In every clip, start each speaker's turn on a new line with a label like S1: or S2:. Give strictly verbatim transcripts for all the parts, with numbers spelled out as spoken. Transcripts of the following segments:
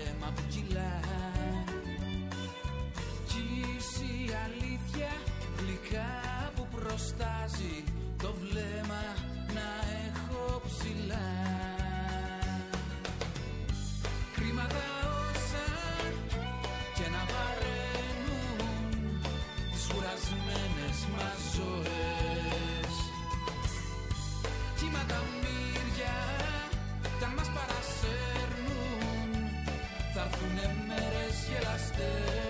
S1: αίμα που κυλά. Κι η αλήθεια γλυκά που προστάζει το βλέμμα να έχω ψηλά. Κρίματα όσα και να βαραίνουν τις κουρασμένες μας ζωές. Κύματα μύρια κι αν μας παρασέρνουν θα έρθουνε μέρες γελαστές.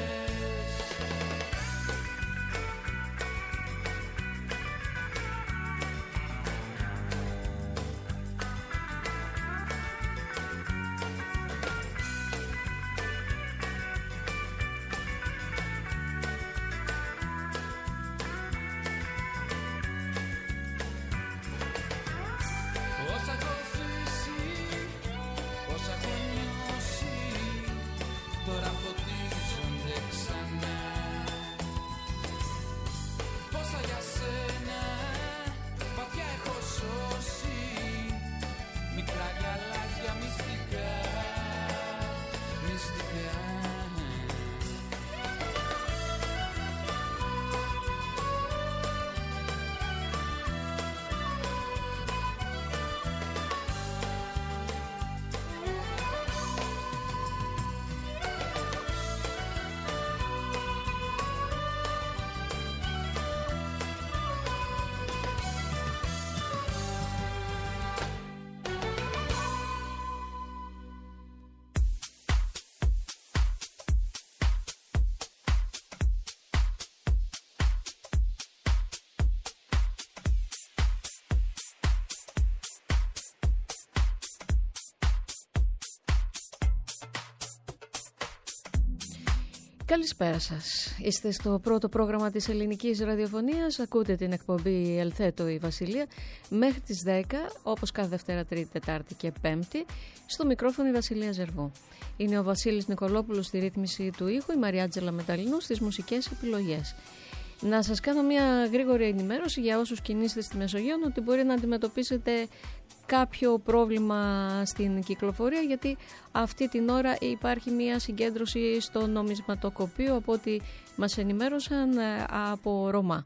S2: Καλησπέρα σας. Είστε στο πρώτο πρόγραμμα της ελληνικής ραδιοφωνίας. Ακούτε την εκπομπή Ελθέτω η Βασιλεία μέχρι τις δέκα, όπως κάθε Δευτέρα, Τρίτη, Τετάρτη και Πέμπτη. Στο μικρόφωνο η Βασιλεία Ζερβού. Είναι ο Βασίλης Νικολόπουλος στη ρύθμιση του ήχου, η Μαριάτζελα Μεταλλινού στις μουσικές επιλογές. Να σας κάνω μια γρήγορη ενημέρωση για όσους κινείστε στη Μεσογείο, ότι μπορεί να αντιμετωπίσετε κάποιο πρόβλημα στην κυκλοφορία, γιατί αυτή την ώρα υπάρχει μια συγκέντρωση στο νομισματοκοπείο, από ό,τι μας ενημέρωσαν από Ρωμά.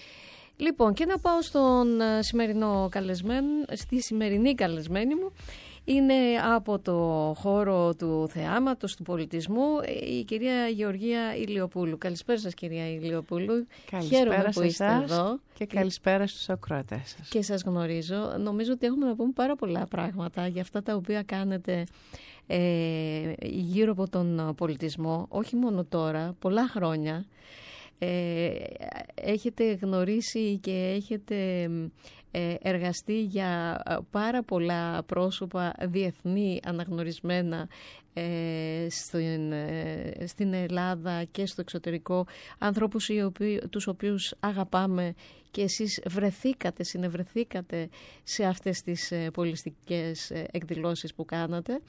S2: Λοιπόν, και να πάω στον σημερινό καλεσμένο, στη σημερινή καλεσμένη μου. Είναι από το χώρο του θεάματος, του πολιτισμού, η κυρία Γεωργία Ηλιοπούλου. Καλησπέρα σας, κυρία Ηλιοπούλου.
S3: Καλησπέρα σε εσάς εδώ. Και καλησπέρα στους ακροατές σας.
S2: Και σας γνωρίζω. Νομίζω ότι έχουμε να πούμε πάρα πολλά πράγματα για αυτά τα οποία κάνετε ε, γύρω από τον πολιτισμό, όχι μόνο τώρα, πολλά χρόνια. Ε, έχετε γνωρίσει και έχετε ε, εργαστεί για πάρα πολλά πρόσωπα διεθνή αναγνωρισμένα ε, στην, ε, στην Ελλάδα και στο εξωτερικό, ανθρώπους οι οποίοι, τους οποίους αγαπάμε, και εσείς βρεθήκατε, συνευρεθήκατε σε αυτές τις ε, πολιστικές ε, εκδηλώσεις που κάνατε.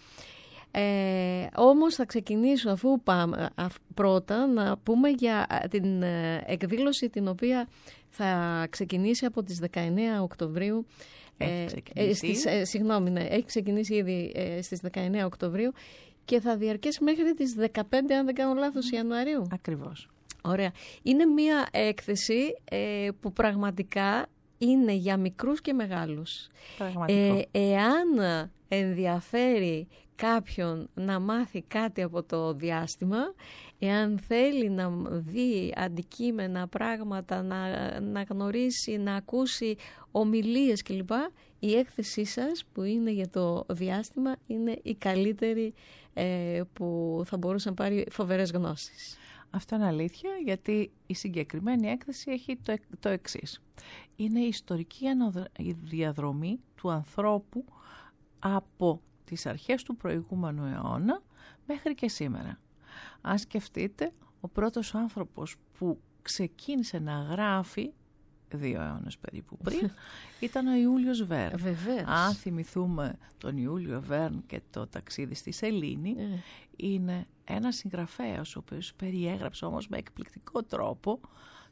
S2: Ε, όμως θα ξεκινήσω αφού πάμε α, πρώτα να πούμε για την ε, εκδήλωση την οποία θα ξεκινήσει από τις δεκαεννέα Οκτωβρίου.
S3: Έχει
S2: ε, ε, στις, ε, συγγνώμη, ναι, έχει ξεκινήσει ήδη ε, στις δεκαεννέα Οκτωβρίου και θα διαρκέσει μέχρι τις δεκαπέντε, αν δεν κάνω λάθος, Ιανουαρίου.
S3: Ακριβώς.
S2: Ωραία. Είναι μια έκθεση ε, που πραγματικά είναι για μικρούς και μεγάλους.
S3: Πραγματικό.
S2: Ε, εάν ενδιαφέρει κάποιον να μάθει κάτι από το διάστημα, εάν θέλει να δει αντικείμενα, πράγματα, να, να γνωρίσει, να ακούσει ομιλίες κλπ, η έκθεσή σας που είναι για το διάστημα είναι η καλύτερη ε, που θα μπορούσε να πάρει φοβερές γνώσεις.
S3: Αυτό είναι αλήθεια, γιατί η συγκεκριμένη έκθεση έχει το, το εξής. Είναι η ιστορική διαδρομή του ανθρώπου από τις αρχές του προηγούμενου αιώνα μέχρι και σήμερα. Αν σκεφτείτε, ο πρώτος άνθρωπος που ξεκίνησε να γράφει δύο αιώνες περίπου πριν ήταν ο Ιούλιος Βέρν.
S2: Βεβαίως.
S3: Αν θυμηθούμε τον Ιούλιο Βέρν και το ταξίδι στη Σελήνη, mm. είναι ένας συγγραφέας ο οποίος περιέγραψε όμως με εκπληκτικό τρόπο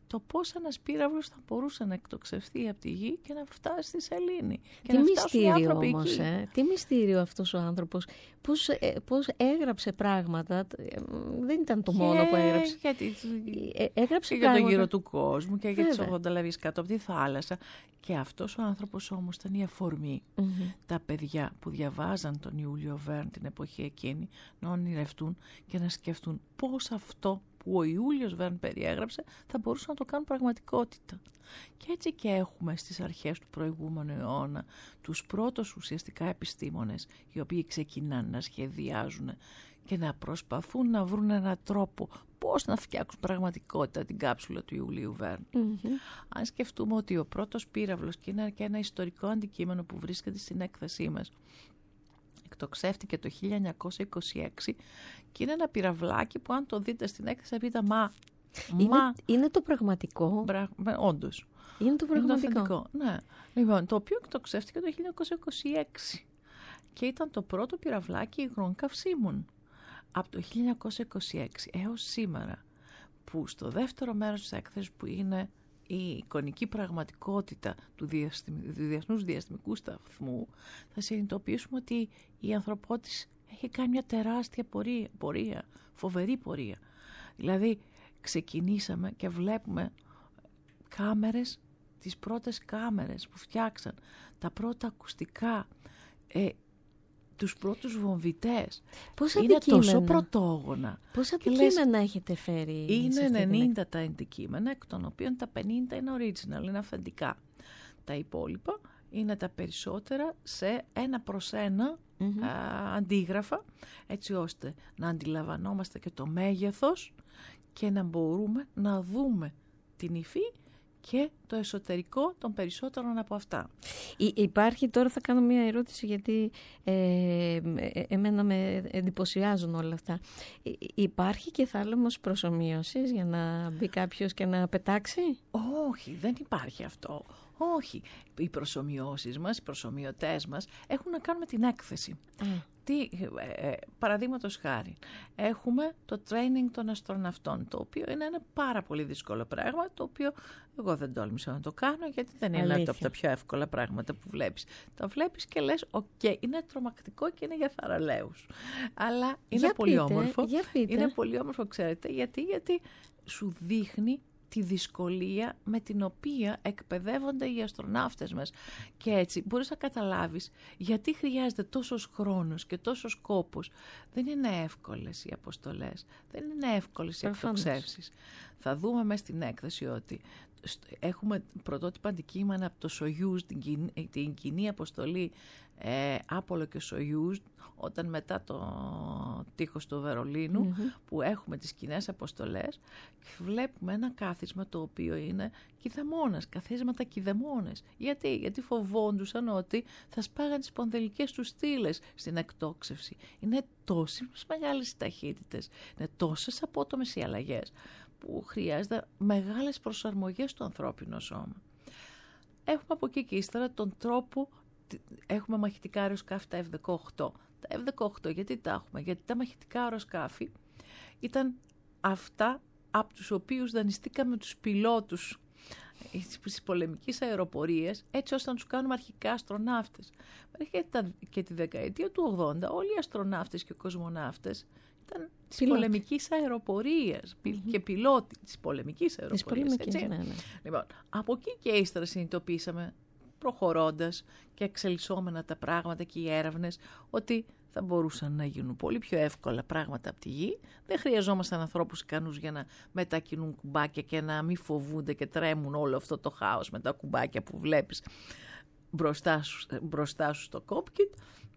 S3: το πώς ένας πύραυλος θα μπορούσε να εκτοξευθεί από τη γη και να φτάσει στη σελήνη. Και
S2: Τι
S3: να
S2: μυστήριο όμως, ε? Τι μυστήριο αυτός ο άνθρωπος. Πώς, ε, πώς έγραψε πράγματα. Δεν ήταν το
S3: και
S2: μόνο που έγραψε.
S3: Γιατί,
S2: ε, έγραψε
S3: και
S2: πράγματα
S3: για τον γύρο του κόσμου και για τις
S2: Βέβαια.
S3: ογδόντα λαβίες κάτω από τη θάλασσα. Και αυτός ο άνθρωπος όμως ήταν η αφορμή.
S2: Mm-hmm.
S3: Τα παιδιά που διαβάζαν τον Ιούλιο Βέρν την εποχή εκείνη να ονειρευτούν και να σκεφτούν πώς αυτό που ο Ιούλιος Βέρν περιέγραψε θα μπορούσαν να το κάνουν πραγματικότητα. Και έτσι και έχουμε στις αρχές του προηγούμενου αιώνα τους πρώτους ουσιαστικά επιστήμονες οι οποίοι ξεκινάνε να σχεδιάζουν και να προσπαθούν να βρουν έναν τρόπο πώς να φτιάξουν πραγματικότητα την κάψουλα του Ιουλίου Βέρν.
S2: Mm-hmm.
S3: Αν σκεφτούμε ότι ο πρώτος πύραυλος, και είναι και ένα ιστορικό αντικείμενο που βρίσκεται στην έκθεσή μας, εκτοξεύτηκε το χίλια εννιακόσια είκοσι έξι και είναι ένα πυραυλάκι που αν το δείτε στην έκθεση θα πείτε μα,
S2: Είναι,
S3: μα,
S2: είναι το πραγματικό.
S3: μπρα, όντως.
S2: Είναι το πραγματικό.
S3: Είναι το ναι. Λοιπόν, το οποίο εκτοξεύτηκε το χίλια εννιακόσια είκοσι έξι και ήταν το πρώτο πυραυλάκι υγρών καυσίμων. Από το χίλια εννιακόσια είκοσι έξι έως σήμερα, που στο δεύτερο μέρος της έκθεσης που είναι η εικονική πραγματικότητα του Διεθνούς Διαστημικού Σταθμού, θα συνειδητοποιήσουμε ότι η ανθρωπότης έχει κάνει μια τεράστια πορεία, πορεία, φοβερή πορεία. Δηλαδή ξεκινήσαμε και βλέπουμε κάμερες, τις πρώτες κάμερες που φτιάξαν, τα πρώτα ακουστικά, ε, τους πρώτους βομβιτές.
S2: Πόσα
S3: είναι
S2: αντικείμενα.
S3: τόσο πρωτόγωνα.
S2: Πόσα
S3: Και
S2: αντικείμενα
S3: λες,
S2: έχετε φέρει?
S3: είναι ενενήντα τα αντικείμενα, εκ των οποίων τα πενήντα είναι original, είναι αυθεντικά. Τα υπόλοιπα είναι τα περισσότερα σε ένα προς ένα
S2: Mm-hmm.
S3: α, αντίγραφα, έτσι ώστε να αντιλαμβανόμαστε και το μέγεθος και να μπορούμε να δούμε την υφή και το εσωτερικό των περισσότερων από αυτά.
S2: Υ- υπάρχει, τώρα θα κάνω μια ερώτηση γιατί ε, ε, εμένα με εντυπωσιάζουν όλα αυτά. Υ- υπάρχει και θάλαμος προσομοίωσης για να μπει κάποιος και να πετάξει?
S3: Όχι, δεν υπάρχει αυτό. Όχι. Οι προσομοιώσεις μας, οι προσομοιωτές μας έχουν να κάνουν με την έκθεση.
S2: Mm.
S3: Τι, ε, παραδείγματος χάρη, έχουμε το training των αστροναυτών, το οποίο είναι ένα πάρα πολύ δύσκολο πράγμα, το οποίο εγώ δεν τόλμησα να το κάνω, γιατί δεν είναι
S2: Αλήθεια.
S3: ένα από τα πιο εύκολα πράγματα που βλέπεις. Τα βλέπεις και λες, οκ, okay, είναι τρομακτικό και είναι για θαραλέους. Αλλά είναι
S2: Για
S3: πολύ
S2: πείτε,
S3: όμορφο.
S2: για πείτε.
S3: Είναι πολύ όμορφο, ξέρετε, γιατί, γιατί σου δείχνει τη δυσκολία με την οποία εκπαιδεύονται οι αστροναύτες μας. Και έτσι μπορείς να καταλάβεις γιατί χρειάζεται τόσος χρόνος και τόσος κόπος. Δεν είναι εύκολες οι αποστολές, δεν είναι εύκολες οι εκτοξεύσεις. Θα δούμε μέσα στην έκθεση ότι έχουμε πρωτότυπα αντικείμενα από το Σογιούζ, την, κοινή, την κοινή αποστολή ε, Άπολο και Σογιούζ, όταν μετά το τείχος του Βερολίνου, mm-hmm. που έχουμε τις κοινές αποστολές, και βλέπουμε ένα κάθισμα το οποίο είναι κηδεμόνας, καθίσματα κηδεμόνες. Γιατί? Γιατί φοβόντουσαν ότι θα σπάγαν τις σπονδυλικές τους στήλες στην εκτόξευση. Είναι τόσες μεγάλες ταχύτητες, είναι τόσες απότομες οι αλλαγές, που χρειάζεται μεγάλες προσαρμογές στο ανθρώπινο σώμα. Έχουμε από εκεί και ύστερα τον τρόπο, έχουμε μαχητικά αεροσκάφη τα εφ δεκαοκτώ. Τα εφ δεκαοκτώ γιατί τα έχουμε? Γιατί τα μαχητικά αεροσκάφη ήταν αυτά από τους οποίους δανειστήκαμε τους πιλότους στις πολεμικές αεροπορίες, έτσι ώστε να τους κάνουμε αρχικά αστροναύτες. Και τη δεκαετία του ογδόντα όλοι οι αστροναύτες και οι κοσμοναύτες ήταν της
S2: Πιλότη.
S3: πολεμικής αεροπορίας mm-hmm. και πιλότη της πολεμικής αεροπορίας.
S2: Της πολεμικής, ναι, ναι.
S3: Λοιπόν, από εκεί και ύστερα συνειδητοποίησαμε, προχωρώντας και εξελισσόμενα τα πράγματα και οι έρευνες, ότι θα μπορούσαν να γίνουν πολύ πιο εύκολα πράγματα από τη γη. Δεν χρειαζόμασταν ανθρώπους ικανούς για να μετακινούν κουμπάκια και να μην φοβούνται και τρέμουν όλο αυτό το χάος με τα κουμπάκια που βλέπεις μπροστά σου, μπροστά σου στο κόκπιτ.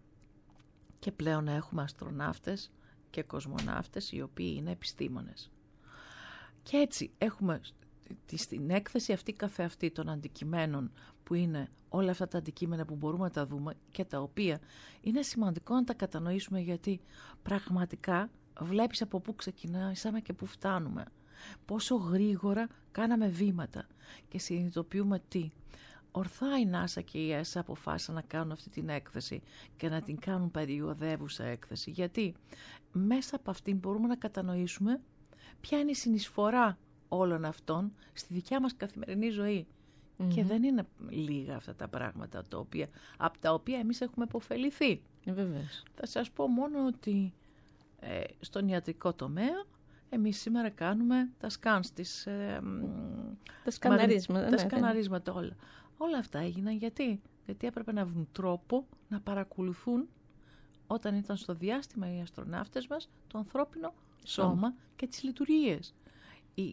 S3: Και πλέον έχουμε αστροναύτες και κοσμοναύτες οι οποίοι είναι επιστήμονες. Και έτσι έχουμε στην έκθεση αυτή καθεαυτή των αντικειμένων, που είναι όλα αυτά τα αντικείμενα που μπορούμε να τα δούμε και τα οποία είναι σημαντικό να τα κατανοήσουμε, γιατί πραγματικά βλέπεις από πού ξεκινήσαμε και πού φτάνουμε. Πόσο γρήγορα κάναμε βήματα και συνειδητοποιούμε τι. Ορθά η NASA και η ΕΣΑ αποφάσισαν να κάνουν αυτή την έκθεση και να την κάνουν περιοδεύουσα έκθεση, γιατί μέσα από αυτήν μπορούμε να κατανοήσουμε ποια είναι η συνεισφορά όλων αυτών στη δικιά μας καθημερινή ζωή. Mm-hmm. Και δεν είναι λίγα αυτά τα πράγματα τα οποία, από τα οποία εμείς έχουμε υποφεληθεί.
S2: Βεβαίως.
S3: Θα σας πω μόνο ότι ε, στον ιατρικό τομέα εμείς σήμερα κάνουμε τα σκάνς, τις, ε,
S2: τα σκαναρίσματα,
S3: τα
S2: ναι,
S3: σκαναρίσματα όλα. Όλα αυτά έγιναν γιατί, γιατί έπρεπε να βρουν τρόπο να παρακολουθούν όταν ήταν στο διάστημα οι αστροναύτες μας το ανθρώπινο σώμα oh. και τις λειτουργίες. Η,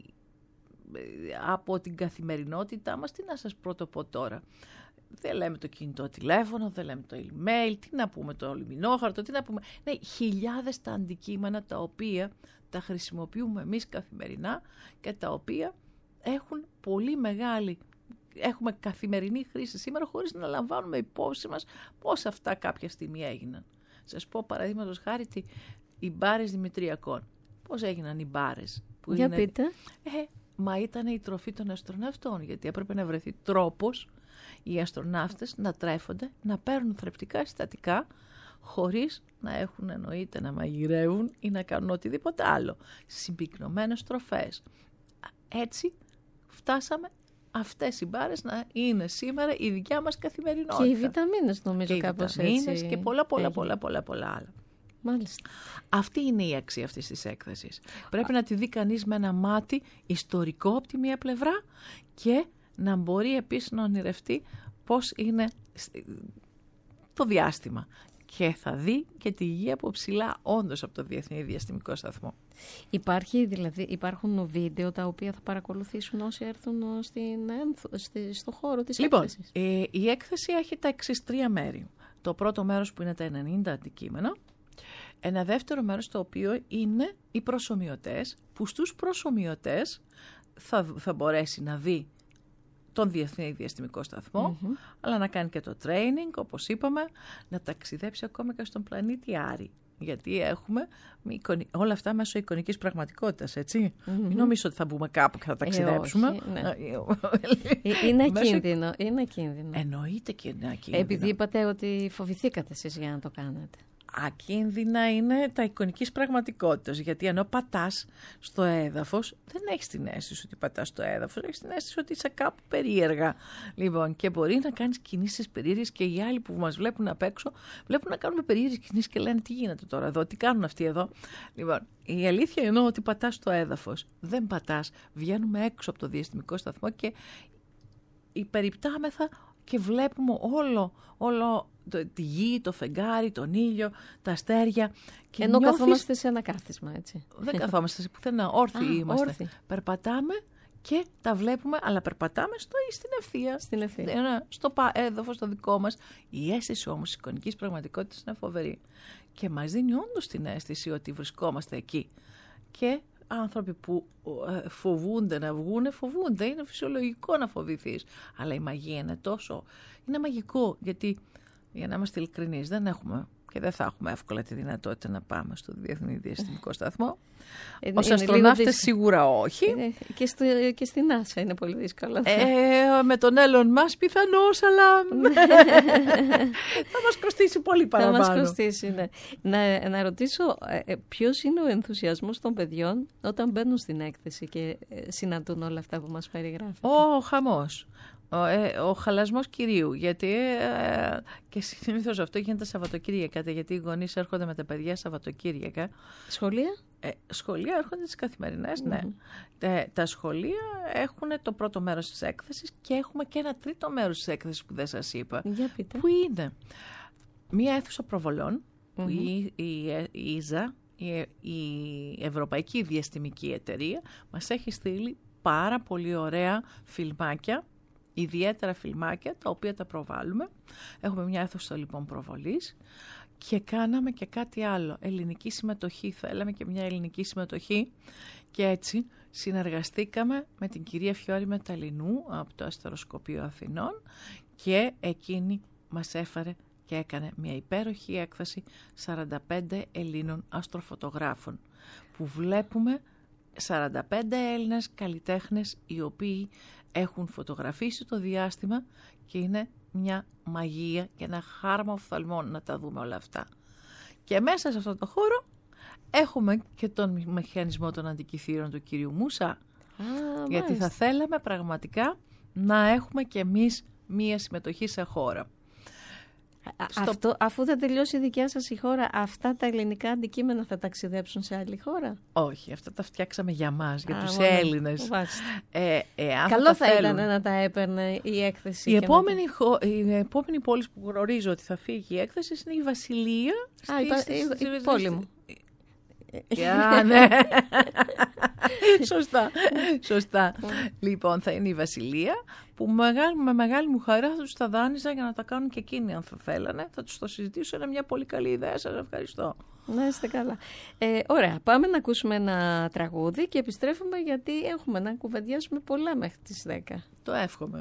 S3: από την καθημερινότητά μας, τι να σας πρωτοπώ τώρα. Δεν λέμε το κινητό τηλέφωνο, δεν λέμε το email, τι να πούμε το λιμινόχαρτο, τι να πούμε. Ναι, χιλιάδες τα αντικείμενα τα οποία τα χρησιμοποιούμε εμείς καθημερινά και τα οποία έχουν πολύ μεγάλη, έχουμε καθημερινή χρήση σήμερα χωρίς να λαμβάνουμε υπόψη μας πώς αυτά κάποια στιγμή έγιναν. Σας πω παραδείγματος χάρη οι μπάρες Δημητριακών. Πώς έγιναν οι μπάρες. Που
S2: Για
S3: είναι...
S2: πείτε.
S3: Ε, μα ήταν η τροφή των αστροναυτών, γιατί έπρεπε να βρεθεί τρόπος οι αστροναύτες να τρέφονται, να παίρνουν θρεπτικά συστατικά, χωρίς να έχουν εννοείται να μαγειρεύουν ή να κάνουν οτιδήποτε άλλο. Συμπυκνωμένες τροφές. Έτσι φτάσαμε αυτές οι μπάρες να είναι σήμερα η δικιά μας καθημερινότητα.
S2: Και οι βιταμίνες νομίζω και κάπως
S3: οι βιταμίνες
S2: έτσι.
S3: Και πολλά πολλά, πολλά πολλά πολλά άλλα.
S2: Μάλιστα.
S3: Αυτή είναι η αξία αυτής της έκθεσης. Πρέπει να τη δει κανείς με ένα μάτι ιστορικό από τη μία πλευρά και να μπορεί επίσης να ονειρευτεί πώς είναι το διάστημα. Και θα δει και τη γη από ψηλά, όντως από το Διεθνή Διαστημικό Σταθμό.
S2: Υπάρχει, δηλαδή, υπάρχουν βίντεο τα οποία θα παρακολουθήσουν όσοι έρθουν στην, στη, στο χώρο της
S3: λοιπόν,
S2: έκθεσης.
S3: Ε, η έκθεση έχει τα εξής τρία μέρη. Το πρώτο μέρος που είναι τα ενενήντα αντικείμενα. Ένα δεύτερο μέρος το οποίο είναι οι προσομοιωτές, που στους προσομοιωτές θα, θα μπορέσει να δει τον Διεθνή Διαστημικό Σταθμό, mm-hmm. αλλά να κάνει και το training, όπως είπαμε, να ταξιδέψει ακόμα και στον πλανήτη Άρη. Γιατί έχουμε όλα αυτά μέσω εικονικής πραγματικότητας, έτσι. Mm-hmm. Μην νομίζω ότι θα μπούμε κάπου και θα ταξιδέψουμε.
S2: Ε, όχι, ναι. είναι ακίνδυνο. Είναι ακίνδυνο.
S3: Εννοείται και είναι ακίνδυνο.
S2: Επειδή είπατε ότι φοβηθήκατε εσείς για να το κάνετε.
S3: Ακίνδυνα είναι τα εικονικής πραγματικότητας, γιατί ενώ πατάς στο έδαφος, δεν έχεις την αίσθηση ότι πατάς στο έδαφος, έχεις την αίσθηση ότι είσαι κάπου περίεργα. Λοιπόν, και μπορεί να κάνεις κινήσεις περίεργες και οι άλλοι που μας βλέπουν απ' έξω, βλέπουν να κάνουμε περίεργες κινήσεις και λένε τι γίνεται τώρα εδώ, τι κάνουν αυτοί εδώ. Λοιπόν, η αλήθεια είναι ότι πατάς στο έδαφος. Δεν πατάς, βγαίνουμε έξω από το διαστημικό σταθμό και υπεριπτάμεθα και βλέπουμε όλο, όλο το, τη γη, το φεγγάρι, τον ήλιο, τα αστέρια. Και
S2: ενώ
S3: νιώθεις...
S2: καθόμαστε σε ένα κάθισμα, έτσι.
S3: Δεν καθόμαστε σε πουθενά, όρθιοι
S2: Α,
S3: είμαστε.
S2: Όρθι.
S3: Περπατάμε και τα βλέπουμε, αλλά περπατάμε στο, στην ευθεία.
S2: Στην ευθεία.
S3: Στο έδαφος στο δικό μας. Η αίσθηση όμως της εικονικής πραγματικότητας είναι φοβερή. Και μας δίνει όντως την αίσθηση ότι βρισκόμαστε εκεί. Και άνθρωποι που φοβούνται να βγούνε, φοβούνται. Είναι φυσιολογικό να φοβηθείς. Αλλά η μαγεία είναι τόσο... Είναι μαγικό, γιατί, για να είμαστε ειλικρινείς, δεν έχουμε και δεν θα έχουμε εύκολα τη δυνατότητα να πάμε στο Διεθνή Διαστημικό Σταθμό.
S2: Είναι,
S3: ως αστροναύτες σίγουρα όχι.
S2: Είναι, και, στο, και στην NASA είναι πολύ δύσκολο.
S3: Ε, με τον Elon Musk πιθανώς, αλλά θα μας κοστίσει πολύ παραπάνω.
S2: Θα μας κοστίσει, ναι. Να, να ρωτήσω, ε, ποιος είναι ο ενθουσιασμός των παιδιών όταν μπαίνουν στην έκθεση και ε, συναντούν όλα αυτά που μας περιγράφετε?
S3: Ο χαμός. Ο, ε, ο χαλασμός κυρίου, γιατί ε, και συνήθως αυτό γίνεται Σαββατοκύριακα, γιατί οι γονείς έρχονται με τα παιδιά Σαββατοκύριακα.
S2: Σχολεία?
S3: Ε, σχολεία έρχονται τις καθημερινές,
S2: mm-hmm.
S3: ναι. Ε, τα σχολεία έχουν το πρώτο μέρος της έκθεσης και έχουμε και ένα τρίτο μέρος της έκθεσης που δεν σας είπα.
S2: Για πείτε.
S3: Που είναι μία αίθουσα προβολών,
S2: mm-hmm.
S3: που η, η, η ΙΖΑ, η, η Ευρωπαϊκή Διαστημική Εταιρεία, μας έχει στείλει πάρα πολύ ωραία φιλμάκια, ιδιαίτερα φιλμάκια, τα οποία τα προβάλλουμε. Έχουμε μια αίθουσα λοιπόν προβολής και κάναμε και κάτι άλλο. Ελληνική συμμετοχή, θέλαμε και μια ελληνική συμμετοχή και έτσι συνεργαστήκαμε με την κυρία Φιώρη Μεταλλινού από το Αστεροσκοπείο Αθηνών και εκείνη μας έφερε και έκανε μια υπέροχη έκθεση σαράντα πέντε Ελλήνων αστροφωτογράφων που βλέπουμε σαράντα πέντε Έλληνες καλλιτέχνες οι οποίοι έχουν φωτογραφίσει το διάστημα και είναι μια μαγεία και ένα χάρμα οφθαλμών να τα δούμε όλα αυτά. Και μέσα σε αυτό το χώρο έχουμε και τον μηχανισμό των αντικειθήρων του κυρίου Μούσα. Γιατί θα θέλαμε πραγματικά να έχουμε κι εμείς μία συμμετοχή σε χώρα.
S2: Στο... Αυτό, αφού θα τελειώσει η δικιά σας η χώρα, αυτά τα ελληνικά αντικείμενα θα ταξιδέψουν σε άλλη χώρα?
S3: Όχι, αυτά τα φτιάξαμε για μας, για
S2: Α,
S3: τους
S2: μόνο.
S3: Έλληνες.
S2: Ε, ε, Καλό θα
S3: θέλουν...
S2: ήταν να τα έπαιρνε η έκθεση.
S3: Η επόμενη, μετά... χω... η επόμενη πόλη που γνωρίζω ότι θα φύγει η έκθεση είναι η Βασιλεία.
S2: Α, η, στη... η, η πόλη μου.
S3: Yeah, ναι. Σωστά, σωστά. Λοιπόν, θα είναι η Βασιλεία που μεγάλη, με μεγάλη μου χαρά θα τους τα δάνειζα για να τα κάνουν και εκείνοι αν θα θέλανε. Θα τους το συζητήσω, είναι μια πολύ καλή ιδέα, σας ευχαριστώ.
S2: Να είστε καλά. Ε, ωραία, πάμε να ακούσουμε ένα τραγούδι και επιστρέφουμε γιατί έχουμε να κουβεντιάσουμε πολλά μέχρι τις δέκα.
S3: Το εύχομαι.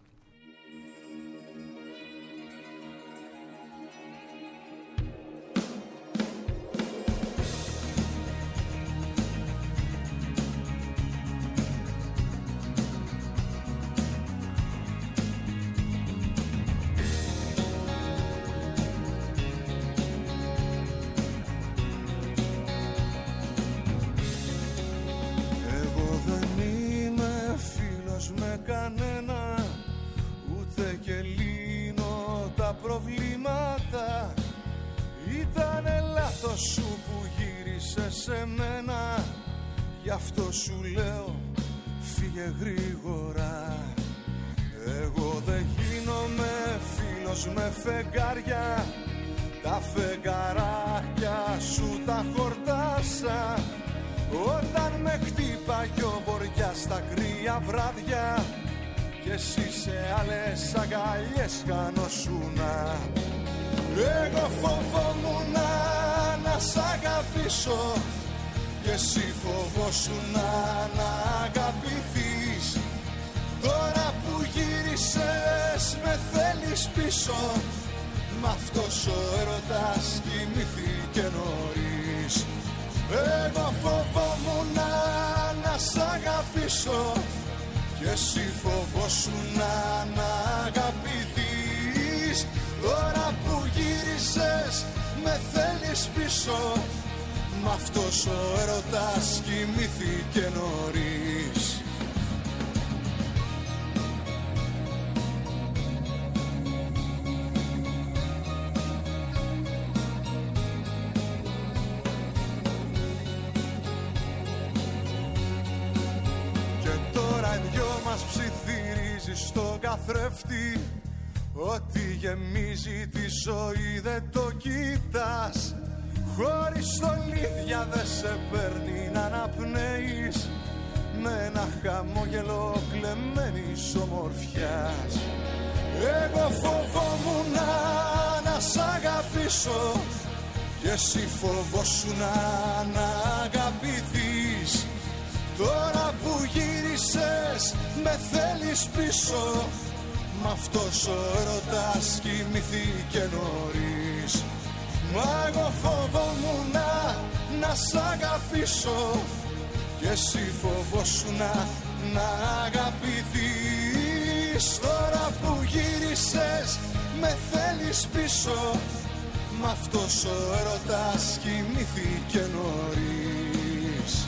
S4: Κανένα, ούτε και λύνω τα προβλήματα. Ήτανε λάθος σου που γύρισε σε μένα, γι' αυτό σου λέω φύγε γρήγορα. Εγώ δεν γίνομαι φίλος με φεγγάρια, τα φεγγαράκια σου τα χορτάσα. Όταν με χτύπαγε ο βοριάς στα κρύα βράδια κι εσύ σε άλλες αγκαλιές χανόσουνα. Εγώ φοβόμουνα να σ' αγαπήσω κι εσύ φοβόσουνα να αγαπηθείς. Τώρα που γύρισες με θέλεις πίσω, μ' αυτός ο έρωτας κοιμήθηκε νωρίς. Εγώ φοβόμουνα να σ' αγαπήσω κι εσύ φοβόσουνα να αγαπηθείς. Τώρα που γύρισες με θέλεις πίσω, μ' αυτός ο έρωτας κοιμήθηκε νωρίς. Στον καθρέφτη, ό,τι γεμίζει τη ζωή δεν το κοίτας. Χωρίς στολίδια δεν σε παίρνει να αναπνέεις, με ένα χαμόγελο κλεμμένης ομορφιάς. Εγώ φοβόμουνα να σ' αγαπήσω κι εσύ φοβόσουνα να αγαπηθείς. Τώρα που γύρισες με θέλεις πίσω, μ' αυτός ο έρωτας κοιμήθηκε νωρίς. Μα εγώ φοβόμουνα να σ' αγαπήσω κι εσύ φοβόσουνα να αγαπηθείς. Τώρα που γύρισες με θέλεις πίσω, μ' αυτός ο έρωτας κοιμήθηκε νωρίς.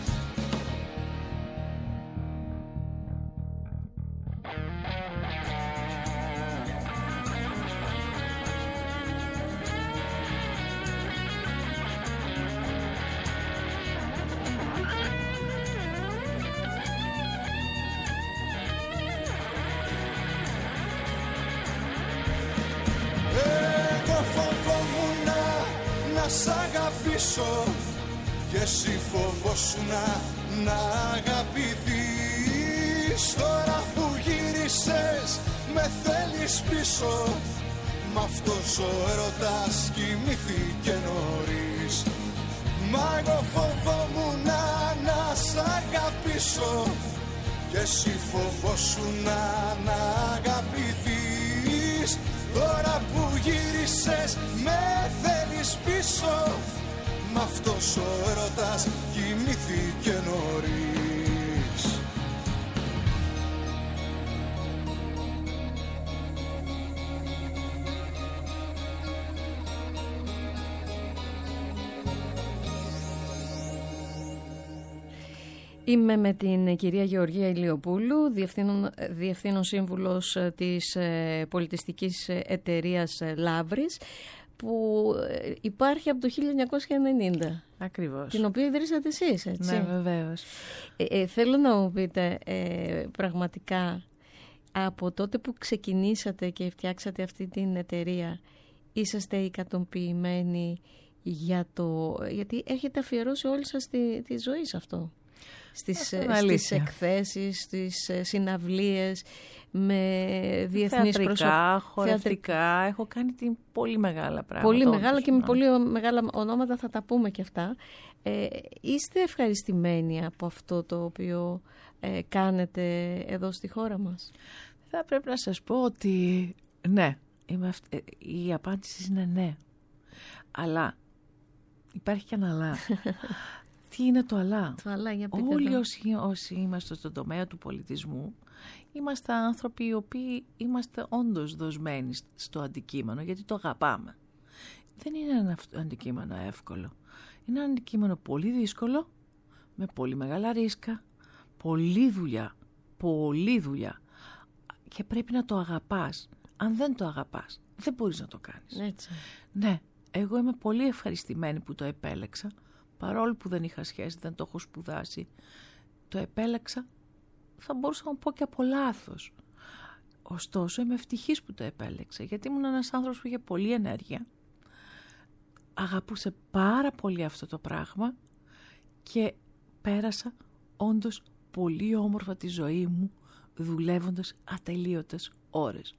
S4: Σ' αγαπήσω και εσύ φοβόσουνα να αγαπηθείς. Τώρα που γύρισες με θέλεις πίσω, μ' αυτός ο έρωτας κοιμήθηκε νωρίς. Μα εγώ φοβόμουνα να σ' αγαπήσω και εσύ φοβόσουνα να αγαπηθείς. Τώρα που γύρισες με θέλεις πίσω, μ' αυτός ο έρωτας κοιμήθηκε νωρίς.
S2: Είμαι με την κυρία Γεωργία Ηλιοπούλου, διευθύνων, διευθύνων σύμβουλος της πολιτιστικής εταιρείας Λαύρης, που υπάρχει από το χίλια εννιακόσια ενενήντα.
S3: Ακριβώς.
S2: Την οποία ιδρύσατε εσείς, έτσι.
S3: Ναι, βεβαίως.
S2: Ε, ε, θέλω να μου πείτε ε, πραγματικά, από τότε που ξεκινήσατε και φτιάξατε αυτή την εταιρεία, είσαστε ικανοποιημένοι για το... γιατί έχετε αφιερώσει όλη σας τη, τη ζωή σε αυτό. Στις, στις εκθέσεις, στις συναυλίες, με διεθνείς
S3: θεατρικά, χορευτικά. Έχω κάνει την πολύ μεγάλα πράγματα.
S2: Πολύ μεγάλα
S3: όντως,
S2: και
S3: ναι.
S2: με πολύ μεγάλα ονόματα, θα τα πούμε και αυτά. Ε, είστε ευχαριστημένοι από αυτό το οποίο ε, κάνετε εδώ στη χώρα μας?
S3: Θα πρέπει να σας πω ότι ναι, είμαι αυ... η απάντηση είναι ναι. Αλλά υπάρχει και ένα αλλά. Τι είναι το αλλά?
S2: Το αλλά, για πείτε.
S3: Όλοι όσοι, όσοι είμαστε στον τομέα του πολιτισμού, είμαστε άνθρωποι οι οποίοι είμαστε όντως δοσμένοι στο αντικείμενο, γιατί το αγαπάμε. Δεν είναι ένα αντικείμενο εύκολο. Είναι ένα αντικείμενο πολύ δύσκολο, με πολύ μεγάλα ρίσκα, πολλή δουλειά, πολλή δουλειά. Και πρέπει να το αγαπάς. Αν δεν το αγαπάς, δεν μπορείς να το κάνεις.
S2: Έτσι.
S3: Ναι, εγώ είμαι πολύ ευχαριστημένη που το επέλεξα. Παρόλο που δεν είχα σχέση, δεν το έχω σπουδάσει, το επέλεξα, θα μπορούσα να πω και από λάθος. Ωστόσο, είμαι ευτυχής που το επέλεξα, γιατί ήμουν ένας άνθρωπος που είχε πολλή ενέργεια, αγαπούσε πάρα πολύ αυτό το πράγμα και πέρασα όντως πολύ όμορφα τη ζωή μου, δουλεύοντας ατελείωτες ώρες.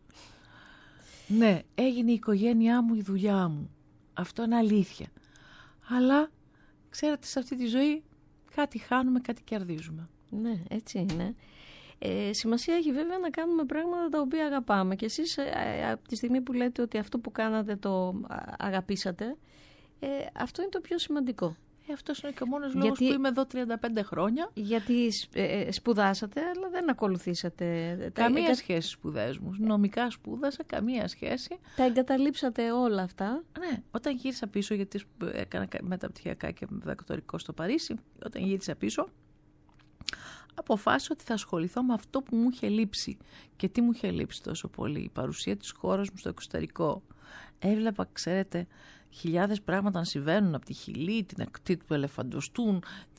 S3: Ναι, έγινε η οικογένειά μου η δουλειά μου. Αυτό είναι αλήθεια. Αλλά ξέρετε, σε αυτή τη ζωή κάτι χάνουμε, κάτι κερδίζουμε.
S2: Ναι, έτσι είναι. Ε, σημασία έχει βέβαια να κάνουμε πράγματα τα οποία αγαπάμε. Και εσείς ε, από τη στιγμή που λέτε ότι αυτό που κάνατε το αγαπήσατε, ε, αυτό είναι το πιο σημαντικό.
S3: Ε, αυτός είναι και ο μόνος λόγος
S2: γιατί,
S3: που είμαι εδώ τριάντα πέντε χρόνια.
S2: Γιατί ε, σπουδάσατε, αλλά δεν ακολουθήσατε.
S3: Καμία
S2: εγκα...
S3: σχέση σπουδές μου. Νομικά σπούδασα, καμία σχέση.
S2: Τα εγκαταλείψατε όλα αυτά.
S3: Ναι, όταν γύρισα πίσω, γιατί έκανα μεταπτυχιακά και διδακτορικό στο Παρίσι, όταν γύρισα πίσω, αποφάσισα ότι θα ασχοληθώ με αυτό που μου είχε λείψει. Και τι μου είχε λείψει τόσο πολύ? Η παρουσία της χώρας μου στο εξωτερικό. Έβλεπα, ξέρετε, χιλιάδες πράγματα να συμβαίνουν από τη Χιλή, την ακτή του Ελεφαντοστούν,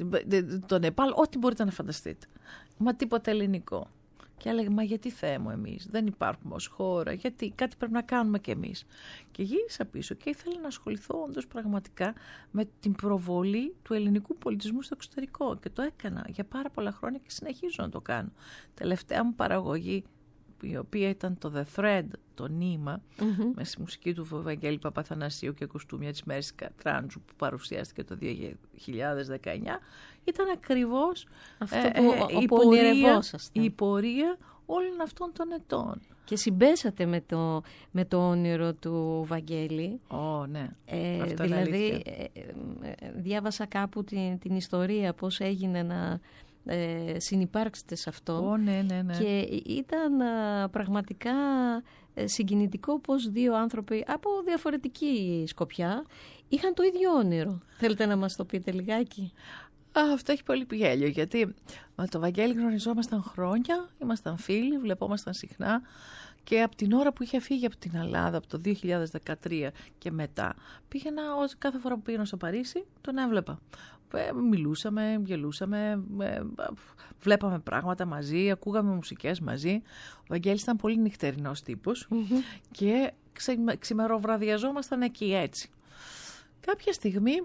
S3: το Νεπάλ, ό,τι μπορείτε να φανταστείτε. Μα τίποτα ελληνικό. Και έλεγα, μα γιατί Θεέ μου εμείς, δεν υπάρχουμε ως χώρα, γιατί κάτι πρέπει να κάνουμε κι εμείς. Και γύρισα πίσω και ήθελα να ασχοληθώ όντως πραγματικά με την προβολή του ελληνικού πολιτισμού στο εξωτερικό. Και το έκανα για πάρα πολλά χρόνια και συνεχίζω να το κάνω. Τελευταία μου παραγωγή, η οποία ήταν το The Thread, το νήμα, mm-hmm. με στη μουσική του Βαγγέλη Παπαθανασίου και κοστούμια της Μέρης Τράντζου που παρουσιάστηκε το δύο χιλιάδες δεκαεννιά, ήταν ακριβώς
S2: αυτό
S3: ε,
S2: που,
S3: ε, η, πορεία, η πορεία όλων αυτών των ετών.
S2: Και συμπέσατε με το, με το όνειρο του Βαγγέλη.
S3: Ω, oh, ναι.
S2: Ε, αυτό δηλαδή, ε, ε, διάβασα κάπου την, την ιστορία, πώς έγινε να ε, συνυπάρξετε σε αυτό.
S3: Oh, ναι, ναι, ναι.
S2: Και ήταν α, πραγματικά συγκινητικό πως δύο άνθρωποι από διαφορετική σκοπιά είχαν το ίδιο όνειρο. Θέλετε να μας το πείτε λιγάκι?
S3: Α, αυτό έχει πολύ γέλιο, γιατί με το Βαγγέλη γνωριζόμασταν χρόνια, ήμασταν φίλοι, βλεπόμασταν συχνά και από την ώρα που είχε φύγει από την Ελλάδα, από το δύο χιλιάδες δεκατρία και μετά, πήγαινα κάθε φορά που πήγαινα στο Παρίσι, τον έβλεπα. Μιλούσαμε, γελούσαμε, βλέπαμε πράγματα μαζί, ακούγαμε μουσικές μαζί. Ο Βαγγέλης ήταν πολύ νυχτερινός τύπος mm-hmm. και ξημεροβραδιαζόμασταν εκεί έτσι. Κάποια στιγμή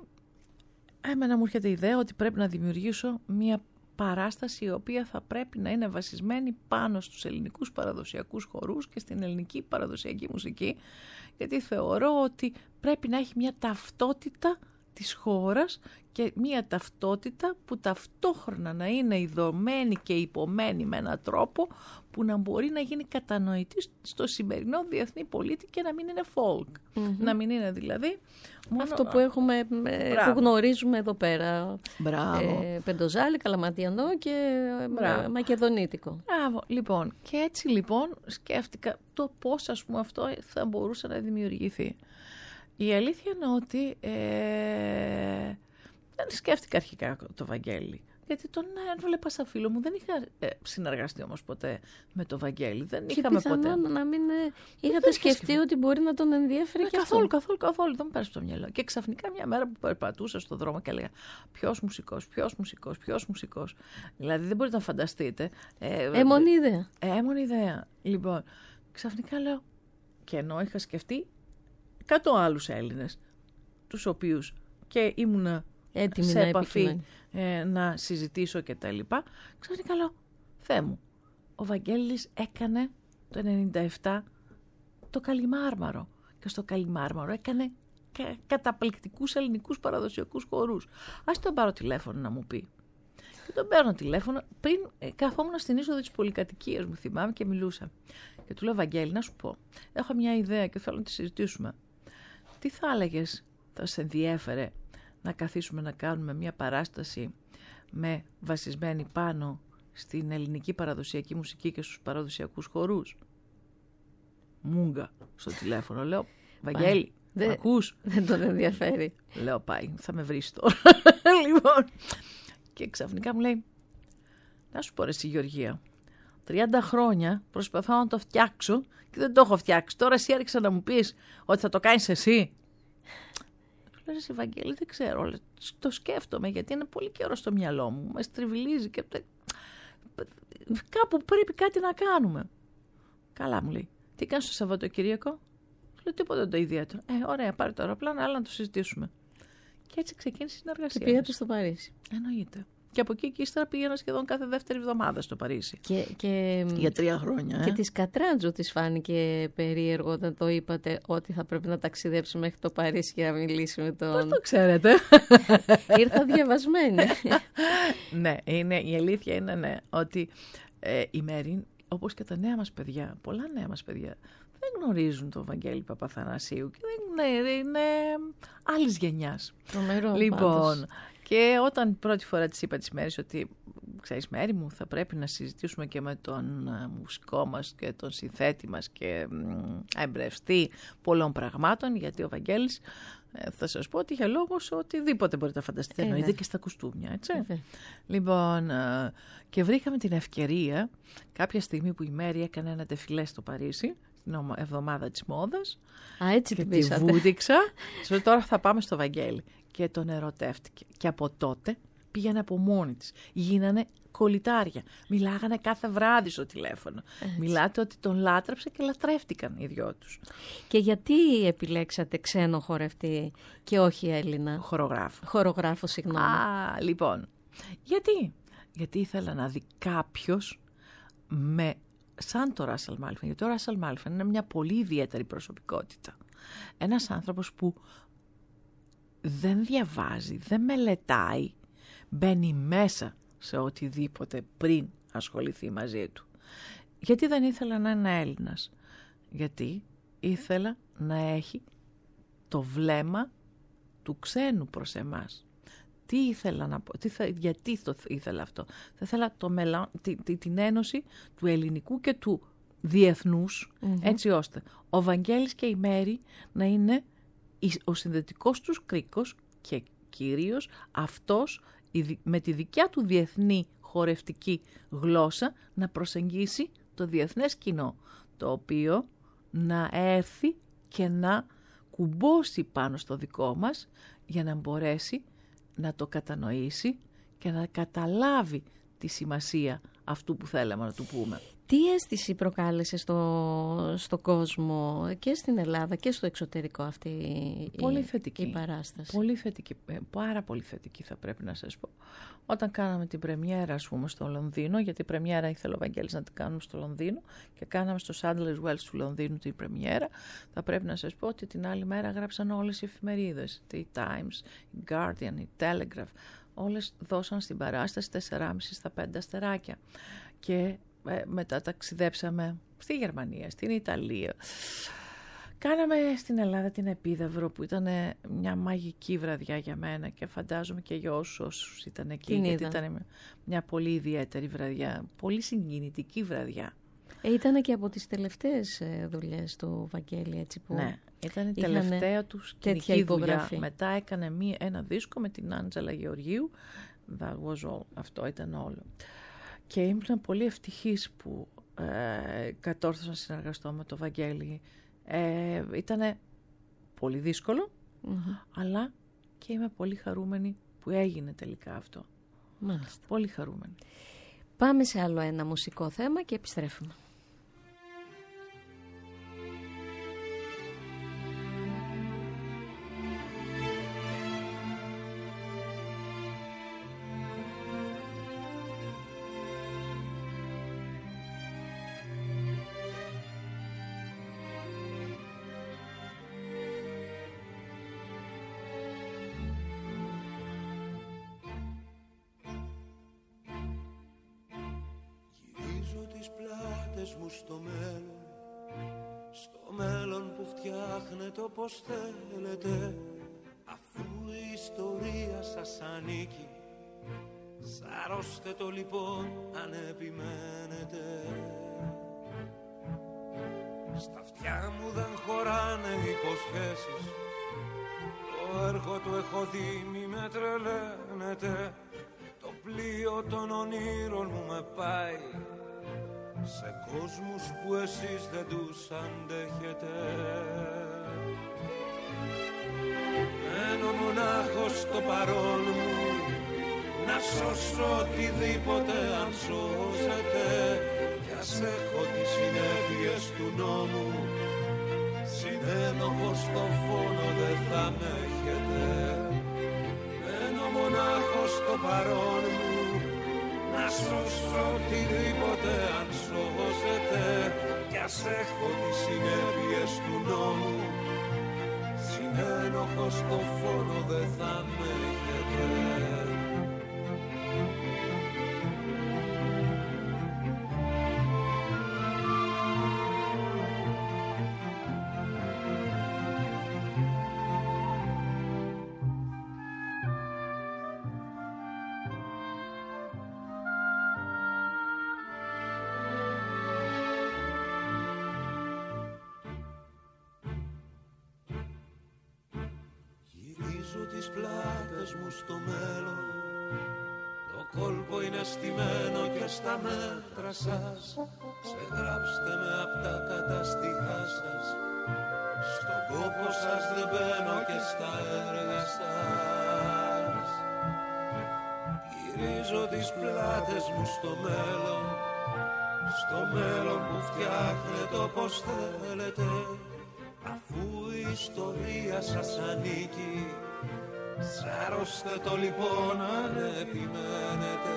S3: έμενα μου έρχεται η ιδέα ότι πρέπει να δημιουργήσω μια παράσταση η οποία θα πρέπει να είναι βασισμένη πάνω στους ελληνικούς παραδοσιακούς χορούς και στην ελληνική παραδοσιακή μουσική, γιατί θεωρώ ότι πρέπει να έχει μια ταυτότητα της χώρας και μια ταυτότητα που ταυτόχρονα να είναι ειδωμένη και υπομένη με έναν τρόπο που να μπορεί να γίνει κατανοητή στο σημερινό διεθνή πολίτη και να μην είναι folk. Mm-hmm. Να μην είναι δηλαδή μόνο...
S2: αυτό που έχουμε, που γνωρίζουμε εδώ πέρα.
S3: Μπράβο.
S2: Ε, Πεντοζάλη, Καλαματιανό και Μπράβο. Μακεδονίτικο.
S3: Μπράβο. Λοιπόν, και έτσι λοιπόν σκέφτηκα το πώς ας πούμε αυτό θα μπορούσε να δημιουργηθεί. Η αλήθεια είναι ότι ε, δεν σκέφτηκα αρχικά το Βαγγέλη. γιατί τον έβλεπα σαν φίλο μου. Δεν είχα ε, συνεργαστεί όμως ποτέ με τον Βαγγέλη. Δεν
S2: και
S3: είχαμε ποτέ.
S2: πιθανόν να μην ε, είχατε σκεφτεί ότι μπορεί να τον ενδιαφέρει
S3: ε,
S2: και
S3: καθόλου,
S2: αυτό.
S3: καθόλου, καθόλου. Δεν μου πέρασε το μυαλό. Και ξαφνικά μια μέρα που περπατούσα στον δρόμο και έλεγα ποιος μουσικός, ποιος μουσικός, ποιος μουσικός. Δηλαδή δεν μπορείτε να φανταστείτε. Ε,
S2: Έμονη ιδέα.
S3: Ε, έμονη ιδέα. Λοιπόν, ξαφνικά λέω, και ενώ είχα σκεφτεί εκατό άλλους Έλληνες, τους οποίους και ήμουνα
S2: έτοιμη
S3: σε
S2: να
S3: επαφή ε, να συζητήσω και τα λοιπά, ξαφνικά λέω, Θεέ μου, ο Βαγγέλης έκανε το ενενήντα επτά το Καλιμάρμαρο και στο Καλιμάρμαρο έκανε κα, καταπληκτικούς ελληνικούς παραδοσιακούς χορούς. Ας τον πάρω τηλέφωνο να μου πει. Και τον παίρνω τηλέφωνο, πριν ε, καθόμουν στην είσοδο της πολυκατοικίας μου, θυμάμαι, και μιλούσα. Και του λέω, Βαγγέλη, να σου πω, έχω μια ιδέα και θέλω να τη συζητήσουμε. Τι θα έλεγες, θα σε ενδιέφερε να καθίσουμε να κάνουμε μια παράσταση με βασισμένη πάνω στην ελληνική παραδοσιακή μουσική και στους παραδοσιακούς χορούς? Μούγκα στο τηλέφωνο, λέω, Βαγγέλη,
S2: δεν,
S3: ακούς?
S2: Δεν τον ενδιαφέρει.
S3: Λέω, πάει, θα με βρεις τώρα. Λοιπόν, και ξαφνικά μου λέει, να σου πω ρε εσύ Γεωργία, τριάντα χρόνια προσπαθώ να το φτιάξω και δεν το έχω φτιάξει. Τώρα εσύ άρχισα να μου πεις ότι θα το κάνεις εσύ. Του λέω, εσύ Βαγγέλη, δεν ξέρω, το σκέφτομαι γιατί είναι πολύ καιρό στο μυαλό μου, με στριβιλίζει και κάπου πρέπει κάτι να κάνουμε. Καλά, μου λέει, τι κάνεις το Σαββατοκύριακο? Του λέω, τίποτα το ιδιαίτερο. Ε, ωραία, πάρε το αεροπλάνο, αλλά να το συζητήσουμε. Και έτσι ξεκίνησε η συνεργασία.
S2: Και πήγατε στο Παρίσι.
S3: Εννοείται. Και από εκεί και ύστερα πήγαινα σχεδόν κάθε δεύτερη εβδομάδα στο Παρίσι.
S2: Και, και...
S3: Για τρία χρόνια. Ε?
S2: Και της Κατράντζου της φάνηκε περίεργο όταν το είπατε ότι θα πρέπει να ταξιδέψει μέχρι το Παρίσι για να μιλήσει με τον...
S3: Πώς το ξέρετε?
S2: Ήρθα διαβασμένη.
S3: Ναι, είναι, η αλήθεια είναι ναι, ότι ε, η Μέρη, όπως και τα νέα μας παιδιά, πολλά νέα μας παιδιά, δεν γνωρίζουν τον Βαγγέλη Παπαθανασίου και δεν είναι, είναι άλλης γενιάς.
S2: Τρομερό,
S3: λοιπόν,
S2: πάντως.
S3: Και όταν πρώτη φορά της είπα της Μέρης ότι, ξέρεις Μέρη μου, θα πρέπει να συζητήσουμε και με τον uh, μουσικό μας και τον συνθέτη μας και um, εμπρευστεί πολλών πραγμάτων, γιατί ο Βαγγέλης, ε, θα σας πω ότι είχε λόγος οτιδήποτε μπορείτε να φανταστείτε, ε, εννοείται ναι. Και στα κουστούμια, έτσι. Ε, λοιπόν, uh, και βρήκαμε την ευκαιρία κάποια στιγμή που η Μέρη έκανε ένα τεφιλέ στο Παρίσι, την εβδομάδα της μόδας.
S2: Α, έτσι
S3: και
S2: την
S3: τη βούτυξα. Σου τώρα θα πάμε στο Βαγγέλη. Και τον ερωτεύτηκε. Και από τότε πήγαινε από μόνη της. Γίνανε κολλητάρια. Μιλάγανε κάθε βράδυ στο τηλέφωνο. Έτσι. Μιλάτε ότι τον λάτρεψε και λατρεύτηκαν οι δυο τους.
S2: Και γιατί επιλέξατε ξένο χορευτή και όχι Έλληνα?
S3: Χορογράφο.
S2: Χορογράφο, συγγνώμη.
S3: Α, λοιπόν. Γιατί? Γιατί ήθελα να δει κάποιος με... σαν το Ράσελ Μάλφιν, γιατί ο Ράσελ Μάλφιν είναι μια πολύ ιδιαίτερη προσωπικότητα. Ένας άνθρωπος που δεν διαβάζει, δεν μελετάει, μπαίνει μέσα σε οτιδήποτε πριν ασχοληθεί μαζί του. Γιατί δεν ήθελα να είναι Έλληνας? Γιατί ήθελα να έχει το βλέμμα του ξένου προς εμάς. Τι ήθελα να πω, τι θα, γιατί το ήθελα αυτό? Θα ήθελα το μελα, τη, τη, την ένωση του ελληνικού και του διεθνούς, mm-hmm. έτσι ώστε ο Βαγγέλης και η Μέρη να είναι ο συνδετικός τους κρίκος και κυρίως αυτός με τη δικιά του διεθνή χορευτική γλώσσα να προσεγγίσει το διεθνές κοινό, το οποίο να έρθει και να κουμπώσει πάνω στο δικό μας για να μπορέσει να το κατανοήσει και να καταλάβει τη σημασία αυτού που θέλαμε να του πούμε.
S2: Τι αίσθηση προκάλεσε στο, στο κόσμο και στην Ελλάδα και στο εξωτερικό αυτή
S3: πολύ
S2: η,
S3: θετική.
S2: η παράσταση?
S3: Πολύ θετική, πάρα πολύ θετική θα πρέπει να σας πω. Όταν κάναμε την πρεμιέρα, ας πούμε, στο Λονδίνο, γιατί η πρεμιέρα ήθελε ο Βαγγέλης να την κάνουμε στο Λονδίνο και κάναμε στο Sadler's Wells του Λονδίνου την πρεμιέρα, θα πρέπει να σας πω ότι την άλλη μέρα γράψαν όλες οι εφημερίδες, η Times, η Guardian, η Telegraph, όλες δώσαν στην παράσταση τέσσερα κόμμα πέντε στα πέντε αστεράκια. Και ε, μετά ταξιδέψαμε στη Γερμανία, στην Ιταλία. Κάναμε στην Ελλάδα την Επίδαυρο που ήταν μια μαγική βραδιά για μένα και φαντάζομαι και για όσους ήταν εκεί,
S2: την
S3: γιατί
S2: είδα.
S3: Ήταν μια πολύ ιδιαίτερη βραδιά, πολύ συγκινητική βραδιά.
S2: Ε, ήταν και από τις τελευταίες δουλειές του Βαγγέλη, έτσι που...
S3: Ναι, ήταν η τελευταία του σκηνική δουλειά. Μετά έκανε μία, ένα δίσκο με την Άντζελα Γεωργίου, That was all. Αυτό ήταν όλο. Και ήμουν πολύ ευτυχής που ε, κατόρθωσα να συνεργαστώ με το Βαγγέλη. Ε, ήτανε πολύ δύσκολο, mm-hmm. αλλά και είμαι πολύ χαρούμενη που έγινε τελικά αυτό.
S2: Μάλιστα.
S3: Πολύ χαρούμενη.
S2: Πάμε σε άλλο ένα μουσικό θέμα και επιστρέφουμε.
S4: Στο μέλλον, στο μέλλον που φτιάχνετε όπως θέλετε, αφού η ιστορία σας ανήκει, σαρώστε το λοιπόν αν επιμένετε. Στα αυτιά μου δεν χωράνε υποσχέσεις, το έργο του έχω δει, μη με τρελαίνετε, το πλοίο των ονείρων μου με πάει σε κόσμους που εσείς δεν τους αντέχετε. Μένω μονάχος στο παρόν μου, να σώσω οτιδήποτε αν σώζεται, κι ας έχω τις συνέπειες του νόμου, συνένοχος στο φόνο δεν θα με έχετε. Μένω μονάχος στο παρόν μου, να σώσω οτιδήποτε αν σώζεται, κι ας έχω τις συνέπειες του νόμου, συνένοχος στο φόνο δεν θα με έχετε. Τις πλάτες μου στο μέλλον, το κόλπο είναι στημένο και στα μέτρα σας, ξεγράψτε με απ' τα καταστιχά σας, στον κόπο σας δεν μπαίνω και στα έργα σας. Γυρίζω τις πλάτες μου στο μέλλον, στο μέλλον που φτιάχνετε όπως θέλετε, αφού η ιστορία σας ανήκει, σαρώστε το λοιπόν αν επιμένετε.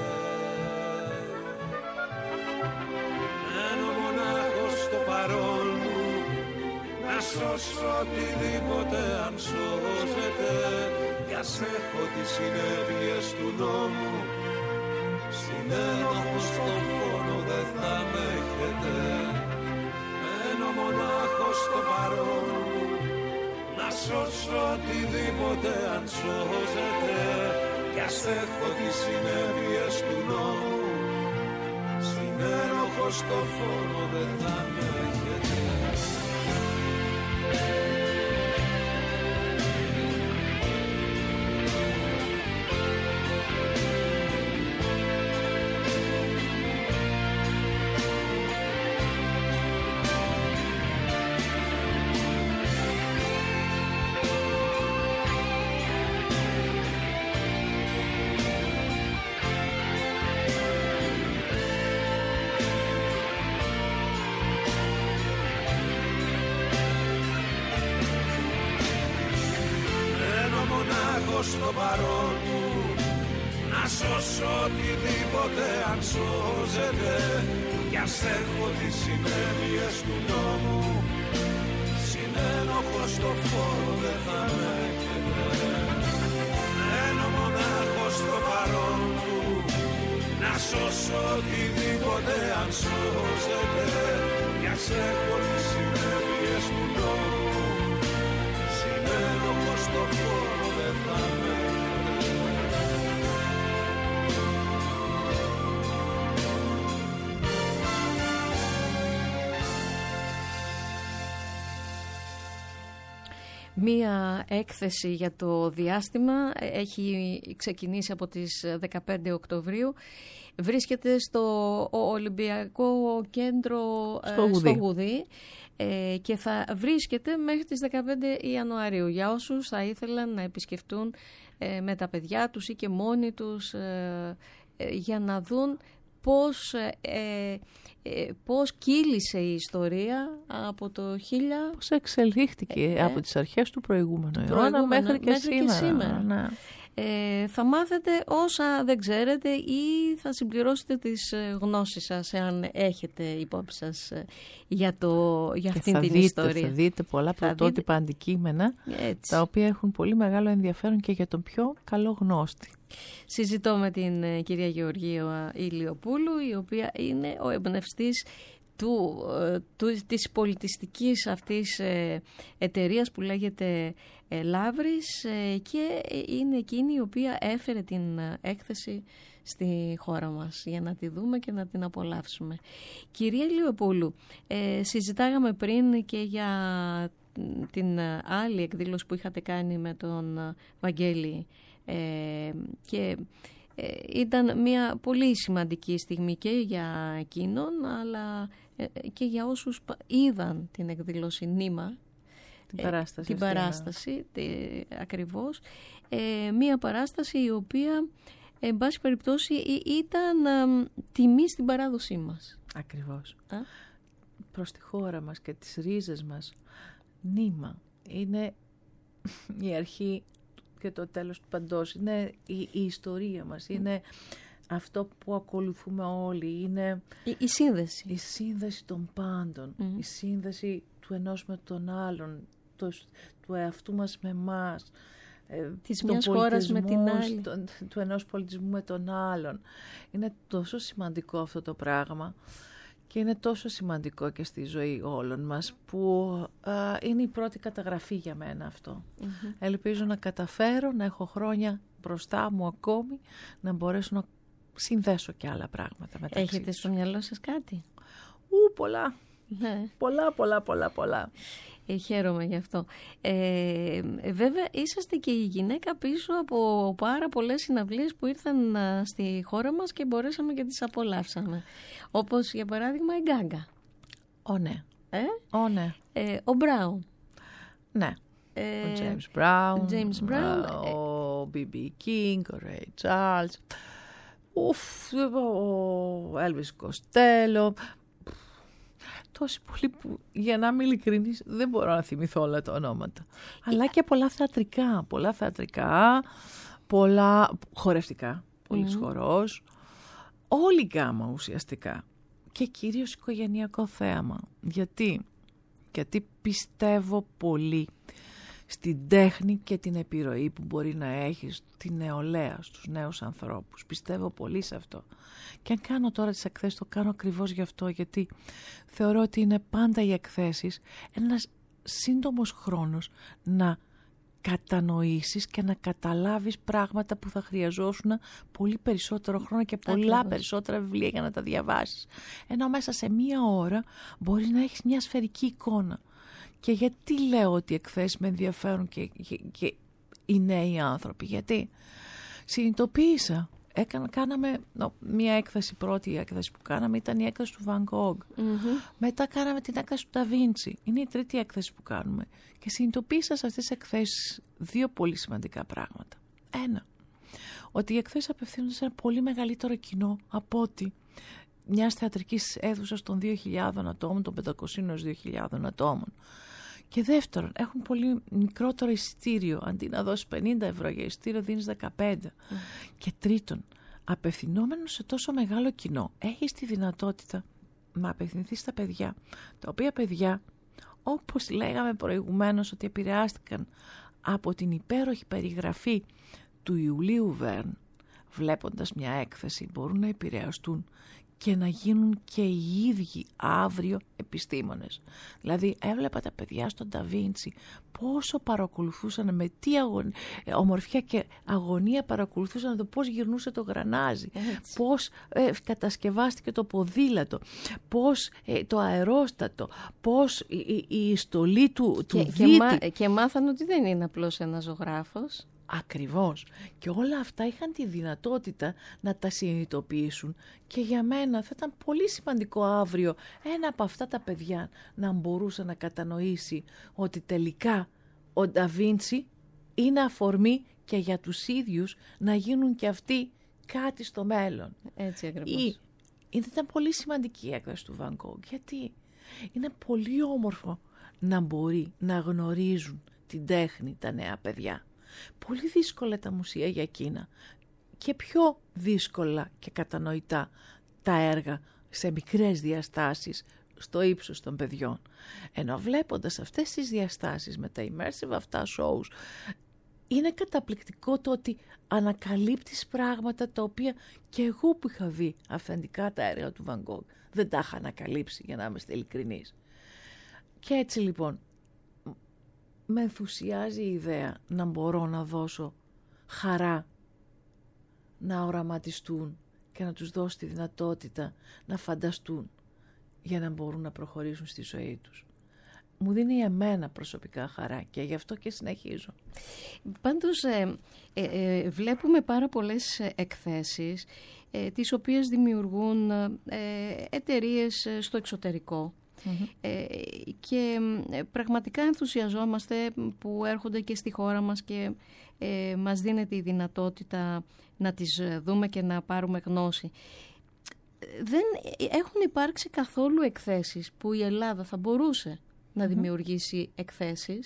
S4: Μένω μονάχος στο παρόν μου, να σώσω οτιδήποτε αν σώζεται, κι ας έχω τις συνέπειες του νόμου, συνένοχος στο φόνο δεν θα με έχετε. Μένω μονάχος στο παρόν μου, να σώσω οτιδήποτε αν σώζεται, κι ας έχω τις συνέπειες του νόμου, συνένοχος στο φόνο δεν θα με έχετε. Στο παρόν μου, να σώσω οτιδήποτε αν σώζεται, κι ας έχω τις συνέπειες του νόμου, συνένοχος στο φόνο δεν θα με έχετε. Μένω μονάχος στο παρόν μου, να σώσω οτιδήποτε αν σώζεται, κι ας έχω τις συνέπειες του νόμου, συνένοχος στο φόνο δεν θα με έχετε.
S2: μία έκθεση για το διάστημα. Έχει ξεκινήσει από τις δεκαπέντε Οκτωβρίου. Βρίσκεται στο Ολυμπιακό Κέντρο
S3: στο Γουδί,
S2: στο Γουδί ε, και θα βρίσκεται μέχρι τις δεκαπέντε Ιανουαρίου για όσους θα ήθελαν να επισκεφτούν ε, με τα παιδιά τους ή και μόνοι τους ε, ε, για να δουν πώς, ε, ε, πώς κύλησε η ιστορία από το χίλια...
S3: Πώς εξελίχθηκε ε, από τις αρχές του προηγούμενου αιώνα μέχρι και
S2: μέχρι
S3: σήμερα.
S2: Και σήμερα.
S3: Ναι.
S2: Ε, θα μάθετε όσα δεν ξέρετε ή θα συμπληρώσετε τις γνώσεις σας εάν έχετε υπόψη σας για, το, για αυτήν την
S3: δείτε,
S2: ιστορία.
S3: Θα δείτε πολλά θα πρωτότυπα δείτε... αντικείμενα έτσι, τα οποία έχουν πολύ μεγάλο ενδιαφέρον και για τον πιο καλό γνώστη. Συζητώ
S2: με την ε, κυρία Γεωργία Ηλιοπούλου, η οποία είναι ο εμπνευστής του, του, της πολιτιστικής αυτής ε, εταιρείας που λέγεται ε, Λαύρης ε, και είναι εκείνη η οποία έφερε την έκθεση στη χώρα μας για να τη δούμε και να την απολαύσουμε. Κυρία Ηλιοπούλου, ε, συζητάγαμε πριν και για την άλλη εκδήλωση που είχατε κάνει με τον Βαγγέλη ε, και ε, ήταν μια πολύ σημαντική στιγμή και για εκείνον αλλά ε, και για όσους είδαν την εκδήλωση Νήμα,
S3: την παράσταση,
S2: ε, την παράσταση τε, ακριβώς, ε, μια παράσταση η οποία εν πάση περιπτώσει ήταν ε, τιμή στην παράδοσή μας.
S3: Ακριβώς.
S2: Α?
S3: Προς τη χώρα μας και τις ρίζες μας. Νήμα είναι η αρχή και το τέλος του παντός. Είναι η, η ιστορία μας. Είναι αυτό που ακολουθούμε όλοι. Είναι
S2: η, η σύνδεση.
S3: Η σύνδεση των πάντων. Mm. Η σύνδεση του ενός με τον άλλον. Το, του εαυτού μας με εμάς.
S2: Της μιας χώρας με την άλλη.
S3: Το, του ενός πολιτισμού με τον άλλον. Είναι τόσο σημαντικό αυτό το πράγμα. Και είναι τόσο σημαντικό και στη ζωή όλων μας που α, είναι η πρώτη καταγραφή για μένα αυτό. Mm-hmm. Ελπίζω να καταφέρω, να έχω χρόνια μπροστά μου ακόμη, να μπορέσω να συνδέσω και άλλα πράγματα μεταξύ.
S2: Έχετε στο μυαλό σας κάτι?
S3: Ου, πολλά.
S2: Ναι.
S3: Πολλά, πολλά, πολλά, πολλά.
S2: Ε, χαίρομαι γι' αυτό. Ε, βέβαια, είσαστε και η γυναίκα πίσω από πάρα πολλές συναυλίες που ήρθαν α, στη χώρα μας και μπορέσαμε και τις απολαύσαμε. Όπως, για παράδειγμα, η Γκάγκα.
S3: Ω, ναι.
S2: Ε?
S3: Ω, ναι.
S2: Ε, ο Μπράουν.
S3: Ναι.
S2: Ε,
S3: ο James Brown.
S2: James Brown.
S3: Ο μπι μπι King, ο Ray Charles. Ουφ, ο Elvis Costello. Τόσοι πολλοί που, για να είμαι ειλικρινής, δεν μπορώ να θυμηθώ όλα τα ονόματα. Αλλά και πολλά θεατρικά, πολλά θεατρικά, πολλά χορευτικά, πολλής mm. χορός, όλη η γκάμα ουσιαστικά. Και κυρίως οικογενειακό θέαμα. Γιατί? Γιατί πιστεύω πολύ στην τέχνη και την επιρροή που μπορεί να έχει στη νεολαία, στους νέους ανθρώπους. Πιστεύω πολύ σε αυτό. Και αν κάνω τώρα τις εκθέσεις, το κάνω ακριβώς γι' αυτό, γιατί θεωρώ ότι είναι πάντα οι εκθέσεις ένας σύντομος χρόνος να κατανοήσεις και να καταλάβεις πράγματα που θα χρειαζόσουν πολύ περισσότερο χρόνο και πολλά ακριβώς. Περισσότερα βιβλία για να τα διαβάσεις. Ενώ μέσα σε μία ώρα μπορείς να έχεις μια σφαιρική εικόνα. Και γιατί λέω ότι οι εκθέσεις με ενδιαφέρουν και, και, και οι νέοι άνθρωποι? Γιατί συνειδητοποίησα, έκανα, κάναμε νο, μία έκθεση, πρώτη έκθεση που κάναμε ήταν η έκθεση του Van Gogh. Mm-hmm. Μετά κάναμε την έκθεση του Da Vinci. Είναι η τρίτη έκθεση που κάνουμε. Και συνειδητοποίησα σε αυτές τις εκθέσεις δύο πολύ σημαντικά πράγματα. Ένα, ότι οι εκθέσεις απευθύνονται σε ένα πολύ μεγαλύτερο κοινό από ότι μιας θεατρικής αίθουσας των δύο χιλιάδων ατόμων, των πεντακοσίων έως δύο χιλιάδων ατόμων. Και δεύτερον, έχουν πολύ μικρότερο εισιτήριο. Αντί να δώσεις πενήντα ευρώ για εισιτήριο, δίνεις δεκαπέντε. Mm. Και τρίτον, απευθυνόμενο σε τόσο μεγάλο κοινό, έχεις τη δυνατότητα να απευθυνθείς στα παιδιά. Τα οποία παιδιά, όπως λέγαμε προηγουμένως, ότι επηρεάστηκαν από την υπέροχη περιγραφή του Ιουλίου Βέρν, βλέποντας μια έκθεση, μπορούν να επηρεαστούν και να γίνουν και οι ίδιοι αύριο επιστήμονες. Δηλαδή έβλεπα τα παιδιά στον Ντα Βίντσι πόσο παρακολουθούσαν, με τι αγωνία, ομορφιά και αγωνία παρακολουθούσαν το πώς γυρνούσε το γρανάζι, έτσι. Πώς ε, κατασκευάστηκε το ποδήλατο, πώς ε, το αερόστατο, πώς η, η, η στολή του, του
S2: και,
S3: Βίτη.
S2: Και, μά, και μάθαν ότι δεν είναι απλώς ένας ζωγράφος.
S3: Ακριβώς. Και όλα αυτά είχαν τη δυνατότητα να τα συνειδητοποιήσουν και για μένα θα ήταν πολύ σημαντικό αύριο ένα από αυτά τα παιδιά να μπορούσε να κατανοήσει ότι τελικά ο Ντα Βίντσι είναι αφορμή και για τους ίδιους να γίνουν και αυτοί κάτι στο μέλλον.
S2: Έτσι ακριβώς.
S3: Ή, ήταν πολύ σημαντική η έκδοση του Βαν Γκόγκ, γιατί είναι πολύ όμορφο να μπορεί να γνωρίζουν την τέχνη τα νέα παιδιά. Πολύ δύσκολα τα μουσεία για εκείνα και πιο δύσκολα και κατανοητά τα έργα σε μικρές διαστάσεις στο ύψος των παιδιών. Ενώ βλέποντας αυτές τις διαστάσεις με τα immersive αυτά shows, είναι καταπληκτικό το ότι ανακαλύπτεις πράγματα τα οποία και εγώ που είχα δει αυθεντικά τα έργα του Βαν Γκόγκ δεν τα είχα ανακαλύψει, για να είμαστε ειλικρινείς. Και έτσι λοιπόν με ενθουσιάζει η ιδέα να μπορώ να δώσω χαρά να οραματιστούν και να τους δώσω τη δυνατότητα να φανταστούν για να μπορούν να προχωρήσουν στη ζωή τους. Μου δίνει εμένα προσωπικά χαρά και γι' αυτό και συνεχίζω.
S2: Πάντως ε, ε, ε, βλέπουμε πάρα πολλές εκθέσεις ε, τις οποίες δημιουργούν ε, εταιρείες στο εξωτερικό. Mm-hmm. Ε, και ε, πραγματικά ενθουσιαζόμαστε που έρχονται και στη χώρα μας και ε, μας δίνεται η δυνατότητα να τις δούμε και να πάρουμε γνώση. Δεν έχουν υπάρξει καθόλου εκθέσεις που η Ελλάδα θα μπορούσε να δημιουργήσει εκθέσεις,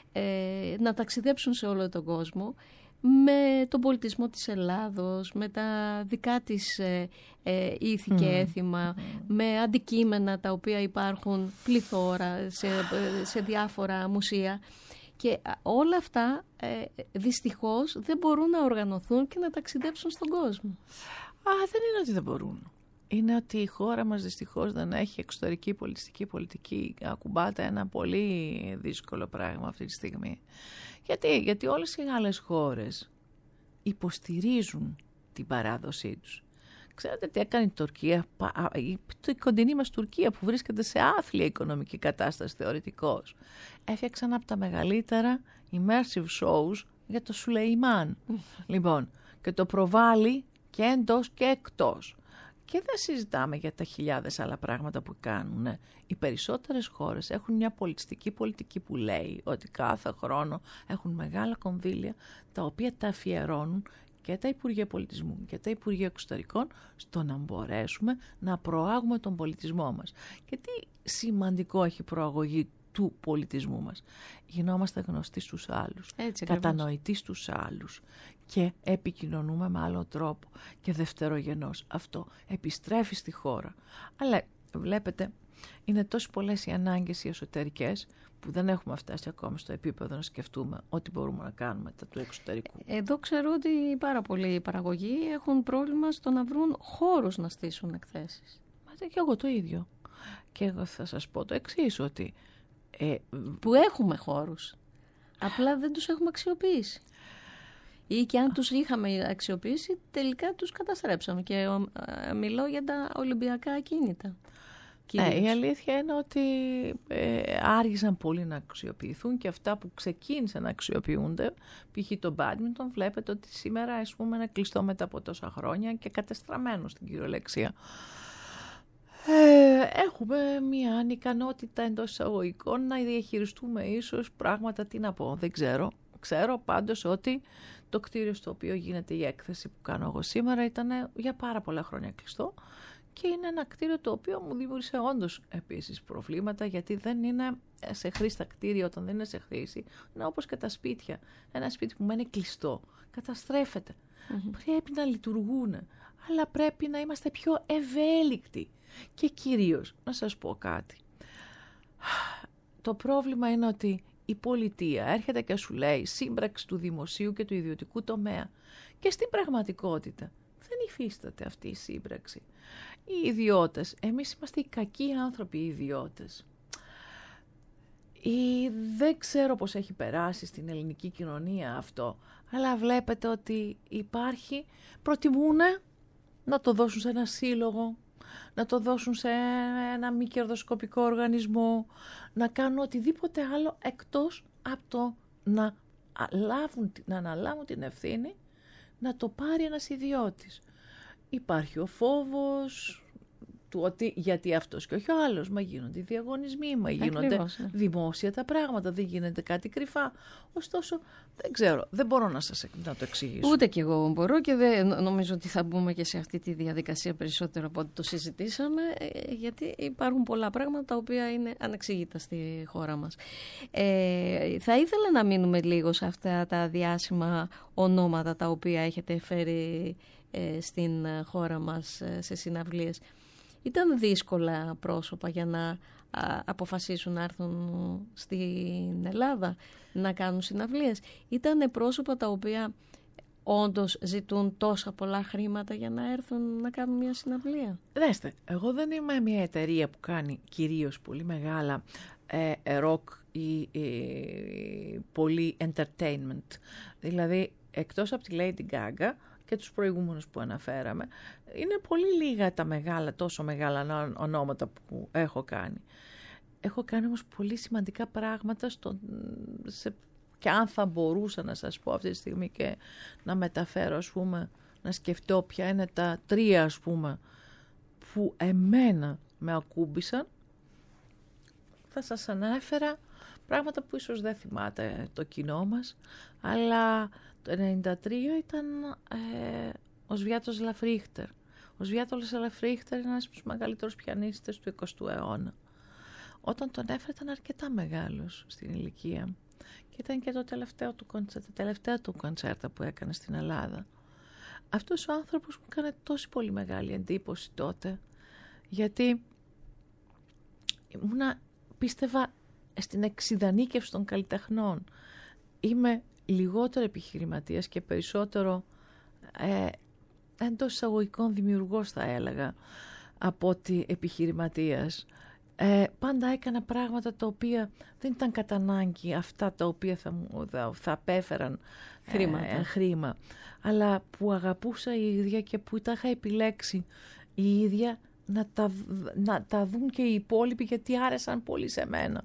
S2: ε, να ταξιδέψουν σε όλο τον κόσμο με τον πολιτισμό της Ελλάδος, με τα δικά της ε, ε, ήθη και έθιμα, mm. με αντικείμενα τα οποία υπάρχουν πληθώρα σε, σε διάφορα μουσεία. Και όλα αυτά ε, δυστυχώς δεν μπορούν να οργανωθούν και να ταξιδέψουν στον κόσμο.
S3: Α, δεν είναι ότι δεν μπορούν. Είναι ότι η χώρα μας δυστυχώς δεν έχει εξωτερική πολιτιστική πολιτική. Ακουμπάται ένα πολύ δύσκολο πράγμα αυτή τη στιγμή. Γιατί, γιατί όλες οι άλλες χώρες υποστηρίζουν την παράδοσή τους. Ξέρετε τι έκανε η Τουρκία, η κοντινή μας Τουρκία που βρίσκεται σε άθλια οικονομική κατάσταση θεωρητικώς. Έφτιαξαν από τα μεγαλύτερα immersive shows για το Σουλεϊμάν. Λοιπόν, και το προβάλλει και εντός και εκτός. Και δεν συζητάμε για τα χιλιάδες άλλα πράγματα που κάνουν. Οι περισσότερες χώρες έχουν μια πολιτιστική πολιτική που λέει ότι κάθε χρόνο έχουν μεγάλα κονδύλια τα οποία τα αφιερώνουν και τα Υπουργεία Πολιτισμού και τα Υπουργεία Εξωτερικών στο να μπορέσουμε να προάγουμε τον πολιτισμό μας. Και τι σημαντικό έχει προαγωγή του πολιτισμού μας. Γινόμαστε γνωστοί στους άλλους, έτσι, κατανοητοί στους άλλους και επικοινωνούμε με άλλο τρόπο και δευτερογενώς. Αυτό επιστρέφει στη χώρα. Αλλά βλέπετε, είναι τόσο πολλές οι ανάγκες οι εσωτερικές που δεν έχουμε φτάσει ακόμα στο επίπεδο να σκεφτούμε ό,τι μπορούμε να κάνουμε τα του εξωτερικού.
S2: Εδώ ξέρω ότι πάρα πολλοί παραγωγοί έχουν πρόβλημα στο να βρουν χώρους να στήσουν εκθέσεις.
S3: Μα και εγώ το ίδιο. Και εγώ θα σας πω το εξής, ότι
S2: Ε, που έχουμε χώρους, απλά δεν τους έχουμε αξιοποιήσει. Ή και αν τους είχαμε αξιοποιήσει, τελικά τους καταστρέψαμε. Και ε, μιλώ για τα Ολυμπιακά ακίνητα.
S3: Ε, η αλήθεια είναι ότι ε, άργησαν πολύ να αξιοποιηθούν και αυτά που ξεκίνησαν να αξιοποιούνται, π.χ. το μπάντμιντον, βλέπετε ότι σήμερα ας πούμε, είναι κλειστό μετά από τόσα χρόνια και κατεστραμμένο στην κυριολεξία. Ε, έχουμε μια ανικανότητα εντός εισαγωγικών να διαχειριστούμε ίσως πράγματα, τι να πω, δεν ξέρω. Ξέρω πάντως ότι το κτίριο στο οποίο γίνεται η έκθεση που κάνω εγώ σήμερα ήταν για πάρα πολλά χρόνια κλειστό και είναι ένα κτίριο το οποίο μου δημιούργησε όντως επίσης προβλήματα, γιατί δεν είναι σε χρήση τα κτίρια όταν δεν είναι σε χρήση, είναι όπως και τα σπίτια. Ένα σπίτι που μένει κλειστό καταστρέφεται. Mm-hmm. Πρέπει να λειτουργούν, αλλά πρέπει να είμαστε πιο ευέλικτοι. Και κυρίως, να σας πω κάτι, το πρόβλημα είναι ότι η πολιτεία έρχεται και σου λέει σύμπραξη του δημοσίου και του ιδιωτικού τομέα και στην πραγματικότητα δεν υφίσταται αυτή η σύμπραξη. Οι ιδιώτες, εμείς είμαστε οι κακοί άνθρωποι οι ιδιώτες. Ή δεν ξέρω πώς έχει περάσει στην ελληνική κοινωνία αυτό, αλλά βλέπετε ότι υπάρχει, προτιμούνε να το δώσουν σε ένα σύλλογο, να το δώσουν σε ένα μη κερδοσκοπικό οργανισμό, να κάνουν οτιδήποτε άλλο εκτός από το να, λάβουν, να αναλάβουν την ευθύνη να το πάρει ένας ιδιώτης. Υπάρχει ο φόβος του ότι γιατί αυτός και όχι ο άλλος, μα γίνονται διαγωνισμοί, μα γίνονται
S2: Ακριβώς, ναι.
S3: δημόσια τα πράγματα, δεν γίνεται κάτι κρυφά. Ωστόσο, δεν ξέρω, δεν μπορώ να σας να το εξηγήσω.
S2: Ούτε κι εγώ μπορώ και δεν νομίζω ότι θα μπούμε και σε αυτή τη διαδικασία περισσότερο από ό,τι το συζητήσαμε, γιατί υπάρχουν πολλά πράγματα τα οποία είναι ανεξήγητα στη χώρα μας. Ε, θα ήθελα να μείνουμε λίγο σε αυτά τα διάσημα ονόματα τα οποία έχετε φέρει ε, στην χώρα μας ε, σε συναυλίες. Ήταν δύσκολα πρόσωπα για να α, αποφασίσουν να έρθουν στην Ελλάδα να κάνουν συναυλίες. Ήταν πρόσωπα τα οποία όντως ζητούν τόσα πολλά χρήματα για να έρθουν να κάνουν μια συναυλία.
S3: Δέστε, εγώ δεν είμαι μια εταιρεία που κάνει κυρίως πολύ μεγάλα ε, rock ή ε, πολύ entertainment. Δηλαδή, εκτός από τη Lady Gaga και τους προηγούμενους που αναφέραμε, είναι πολύ λίγα τα μεγάλα, τόσο μεγάλα ονόματα που έχω κάνει. Έχω κάνει όμως πολύ σημαντικά πράγματα στο, σε, και αν θα μπορούσα να σας πω αυτή τη στιγμή και να μεταφέρω, ας πούμε, να σκεφτώ ποια είναι τα τρία, ας πούμε, που εμένα με ακούμπησαν, θα σας ανέφερα πράγματα που ίσως δεν θυμάται το κοινό μας, αλλά το ενενήντα τρία ήταν ε, ο Σβιάτος Λαφρίχτερ. Ο Σβιάτος Λαφρίχτερ είναι ένας από τους μεγαλύτερους πιανίστες του εικοστού αιώνα. Όταν τον έφερε ήταν αρκετά μεγάλος στην ηλικία και ήταν και το τελευταίο του κοντσέρτα, τα τελευταία του κοντσέρτα που έκανε στην Ελλάδα. Αυτός ο άνθρωπος μου έκανε τόση πολύ μεγάλη εντύπωση τότε, γιατί ήμουνα, πίστευα στην εξιδανίκευση των καλλιτεχνών. Είμαι λιγότερο επιχειρηματίας και περισσότερο ε, εντός εισαγωγικών δημιουργός θα έλεγα από ότι επιχειρηματίας. Ε, πάντα έκανα πράγματα τα οποία δεν ήταν κατά ανάγκη αυτά τα οποία θα, μου, θα, θα απέφεραν ε, χρήμα, αλλά που αγαπούσα η ίδια και που τα είχα επιλέξει η ίδια να τα, να τα δουν και οι υπόλοιποι, γιατί άρεσαν πολύ σε μένα.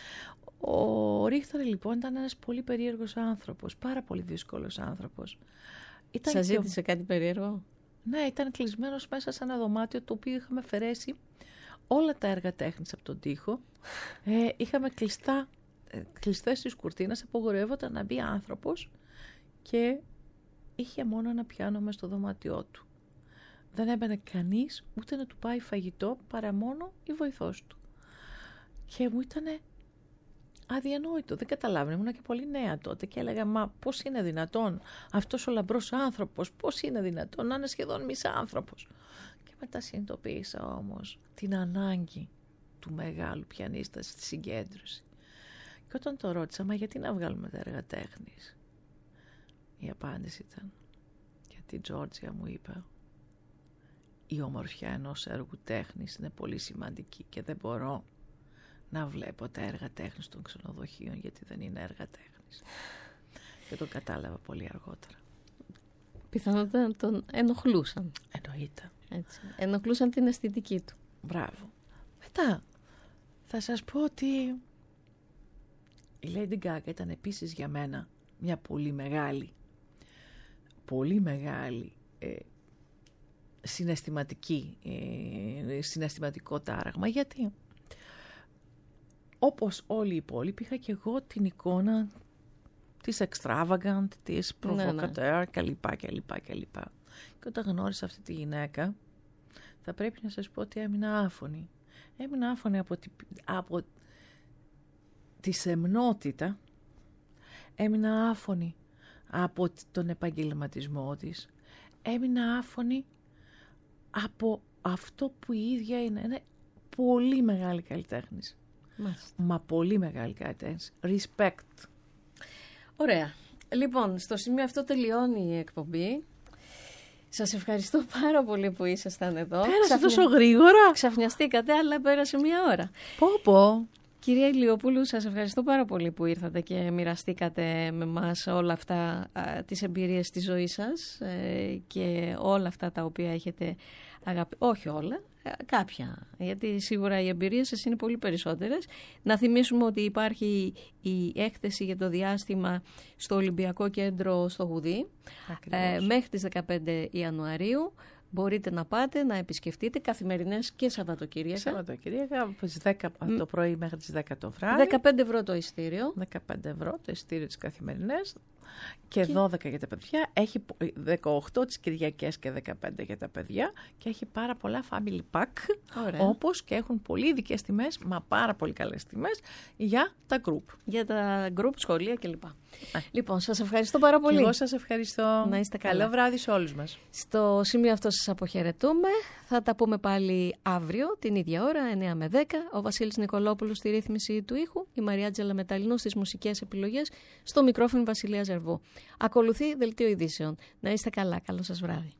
S3: Ο Ρίχτερ λοιπόν ήταν ένας πολύ περίεργος άνθρωπος, πάρα πολύ δύσκολος άνθρωπος. Ήταν
S2: Σας
S3: και...
S2: ζήτησε κάτι περίεργο?
S3: Ναι, ήταν κλεισμένος μέσα σε ένα δωμάτιο το οποίο είχαμε αφαιρέσει όλα τα έργα τέχνης από τον τοίχο. Ε, είχαμε κλειστά, ε, κλειστές τις κουρτίνες, απογορεύονταν να μπει άνθρωπος και είχε μόνο ένα πιάνο μες στο δωμάτιό του. Δεν έμπαινε κανείς ούτε να του πάει φαγητό παρά μόνο η βοηθός του. Και μου ήτανε αδιανόητο, δεν καταλάβαινε, ήμουν και πολύ νέα τότε και έλεγα, μα πώς είναι δυνατόν αυτός ο λαμπρός άνθρωπος, πώς είναι δυνατόν να είναι σχεδόν μισάνθρωπος. Και μετά συνειδητοποίησα όμως την ανάγκη του μεγάλου πιανίστα στη συγκέντρωση. Και όταν το ρώτησα, μα γιατί να βγάλουμε τα έργα τέχνης, η απάντηση ήταν, γιατί η Τζόρτζια μου είπε, η ομορφιά ενός έργου τέχνης είναι πολύ σημαντική και δεν μπορώ να βλέπω τα έργα τέχνης των ξενοδοχείων, γιατί δεν είναι έργα τέχνης. Και το κατάλαβα πολύ αργότερα.
S2: Πιθανότατα τον ενοχλούσαν.
S3: Εννοείται.
S2: Έτσι. Ενοχλούσαν την αισθητική του.
S3: Μπράβο. Μετά θα σας πω ότι η Lady Gaga ήταν επίσης για μένα μια πολύ μεγάλη, πολύ μεγάλη ε, συναισθηματική, ε, συναισθηματικό τάραγμα. Γιατί όπως όλοι οι υπόλοιποι είχα και εγώ την εικόνα της extravagant, της provocateur, ναι, ναι. κλπ, κλπ, κλπ. Και όταν γνώρισα αυτή τη γυναίκα, θα πρέπει να σας πω ότι έμεινα άφωνη. Έμεινα άφωνη από τη, από τη σεμνότητα, έμεινα άφωνη από τον επαγγελματισμό της, έμεινα άφωνη από αυτό που η ίδια είναι. Είναι πολύ μεγάλη καλλιτέχνης. Μάλιστα. Μα πολύ μεγάλη καλλιτέχνης. Respect.
S2: Ωραία. Λοιπόν, στο σημείο αυτό τελειώνει η εκπομπή. Σας ευχαριστώ πάρα πολύ που ήσασταν εδώ.
S3: Πέρασε
S2: Ξαφνια...
S3: τόσο γρήγορα.
S2: Ξαφνιαστήκατε, αλλά πέρασε μία ώρα.
S3: Πω πω.
S2: Κυρία Ηλιοπούλου, σας ευχαριστώ πάρα πολύ που ήρθατε και μοιραστήκατε με μας όλα αυτά, α, τις εμπειρίες της ζωής σας ε, και όλα αυτά τα οποία έχετε αγαπη... Όχι όλα, κάποια, γιατί σίγουρα οι εμπειρίες σας είναι πολύ περισσότερες. Να θυμίσουμε ότι υπάρχει η έκθεση για το διάστημα στο Ολυμπιακό Κέντρο στο Γουδί ε, μέχρι τις δεκαπέντε Ιανουαρίου. Μπορείτε να πάτε, να επισκεφτείτε καθημερινές και Σαββατοκύριακα.
S3: Σαββατοκύριακα από τις δέκα το πρωί μέχρι τις δέκα το βράδυ.
S2: δεκαπέντε ευρώ το ειστήριο.
S3: δεκαπέντε ευρώ το ειστήριο της καθημερινές και, και δώδεκα για τα παιδιά. Έχει δεκαοκτώ τις Κυριακές και δεκαπέντε για τα παιδιά και έχει πάρα πολλά family pack. Ωραία. Όπως και έχουν πολύ ειδικές τιμές, μα πάρα πολύ καλές τιμές για τα group.
S2: Για τα group, σχολεία κλπ. Λοιπόν, σας ευχαριστώ πάρα πολύ.
S3: Και εγώ σας ευχαριστώ.
S2: Να είστε καλά.
S3: Καλό βράδυ σε όλους μας.
S2: Στο σημείο αυτό σας αποχαιρετούμε. Θα τα πούμε πάλι αύριο, την ίδια ώρα, εννιά με δέκα. Ο Βασίλης Νικολόπουλος στη ρύθμιση του ήχου, η Μαριάτζελα Μεταλλινού στις μουσικές επιλογές, στο μικρόφωνο Βασιλεία Ζερβού. Ακολουθεί δελτίο ειδήσεων. Να είστε καλά. Καλό σας βράδυ.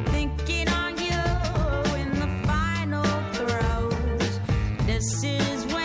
S2: This is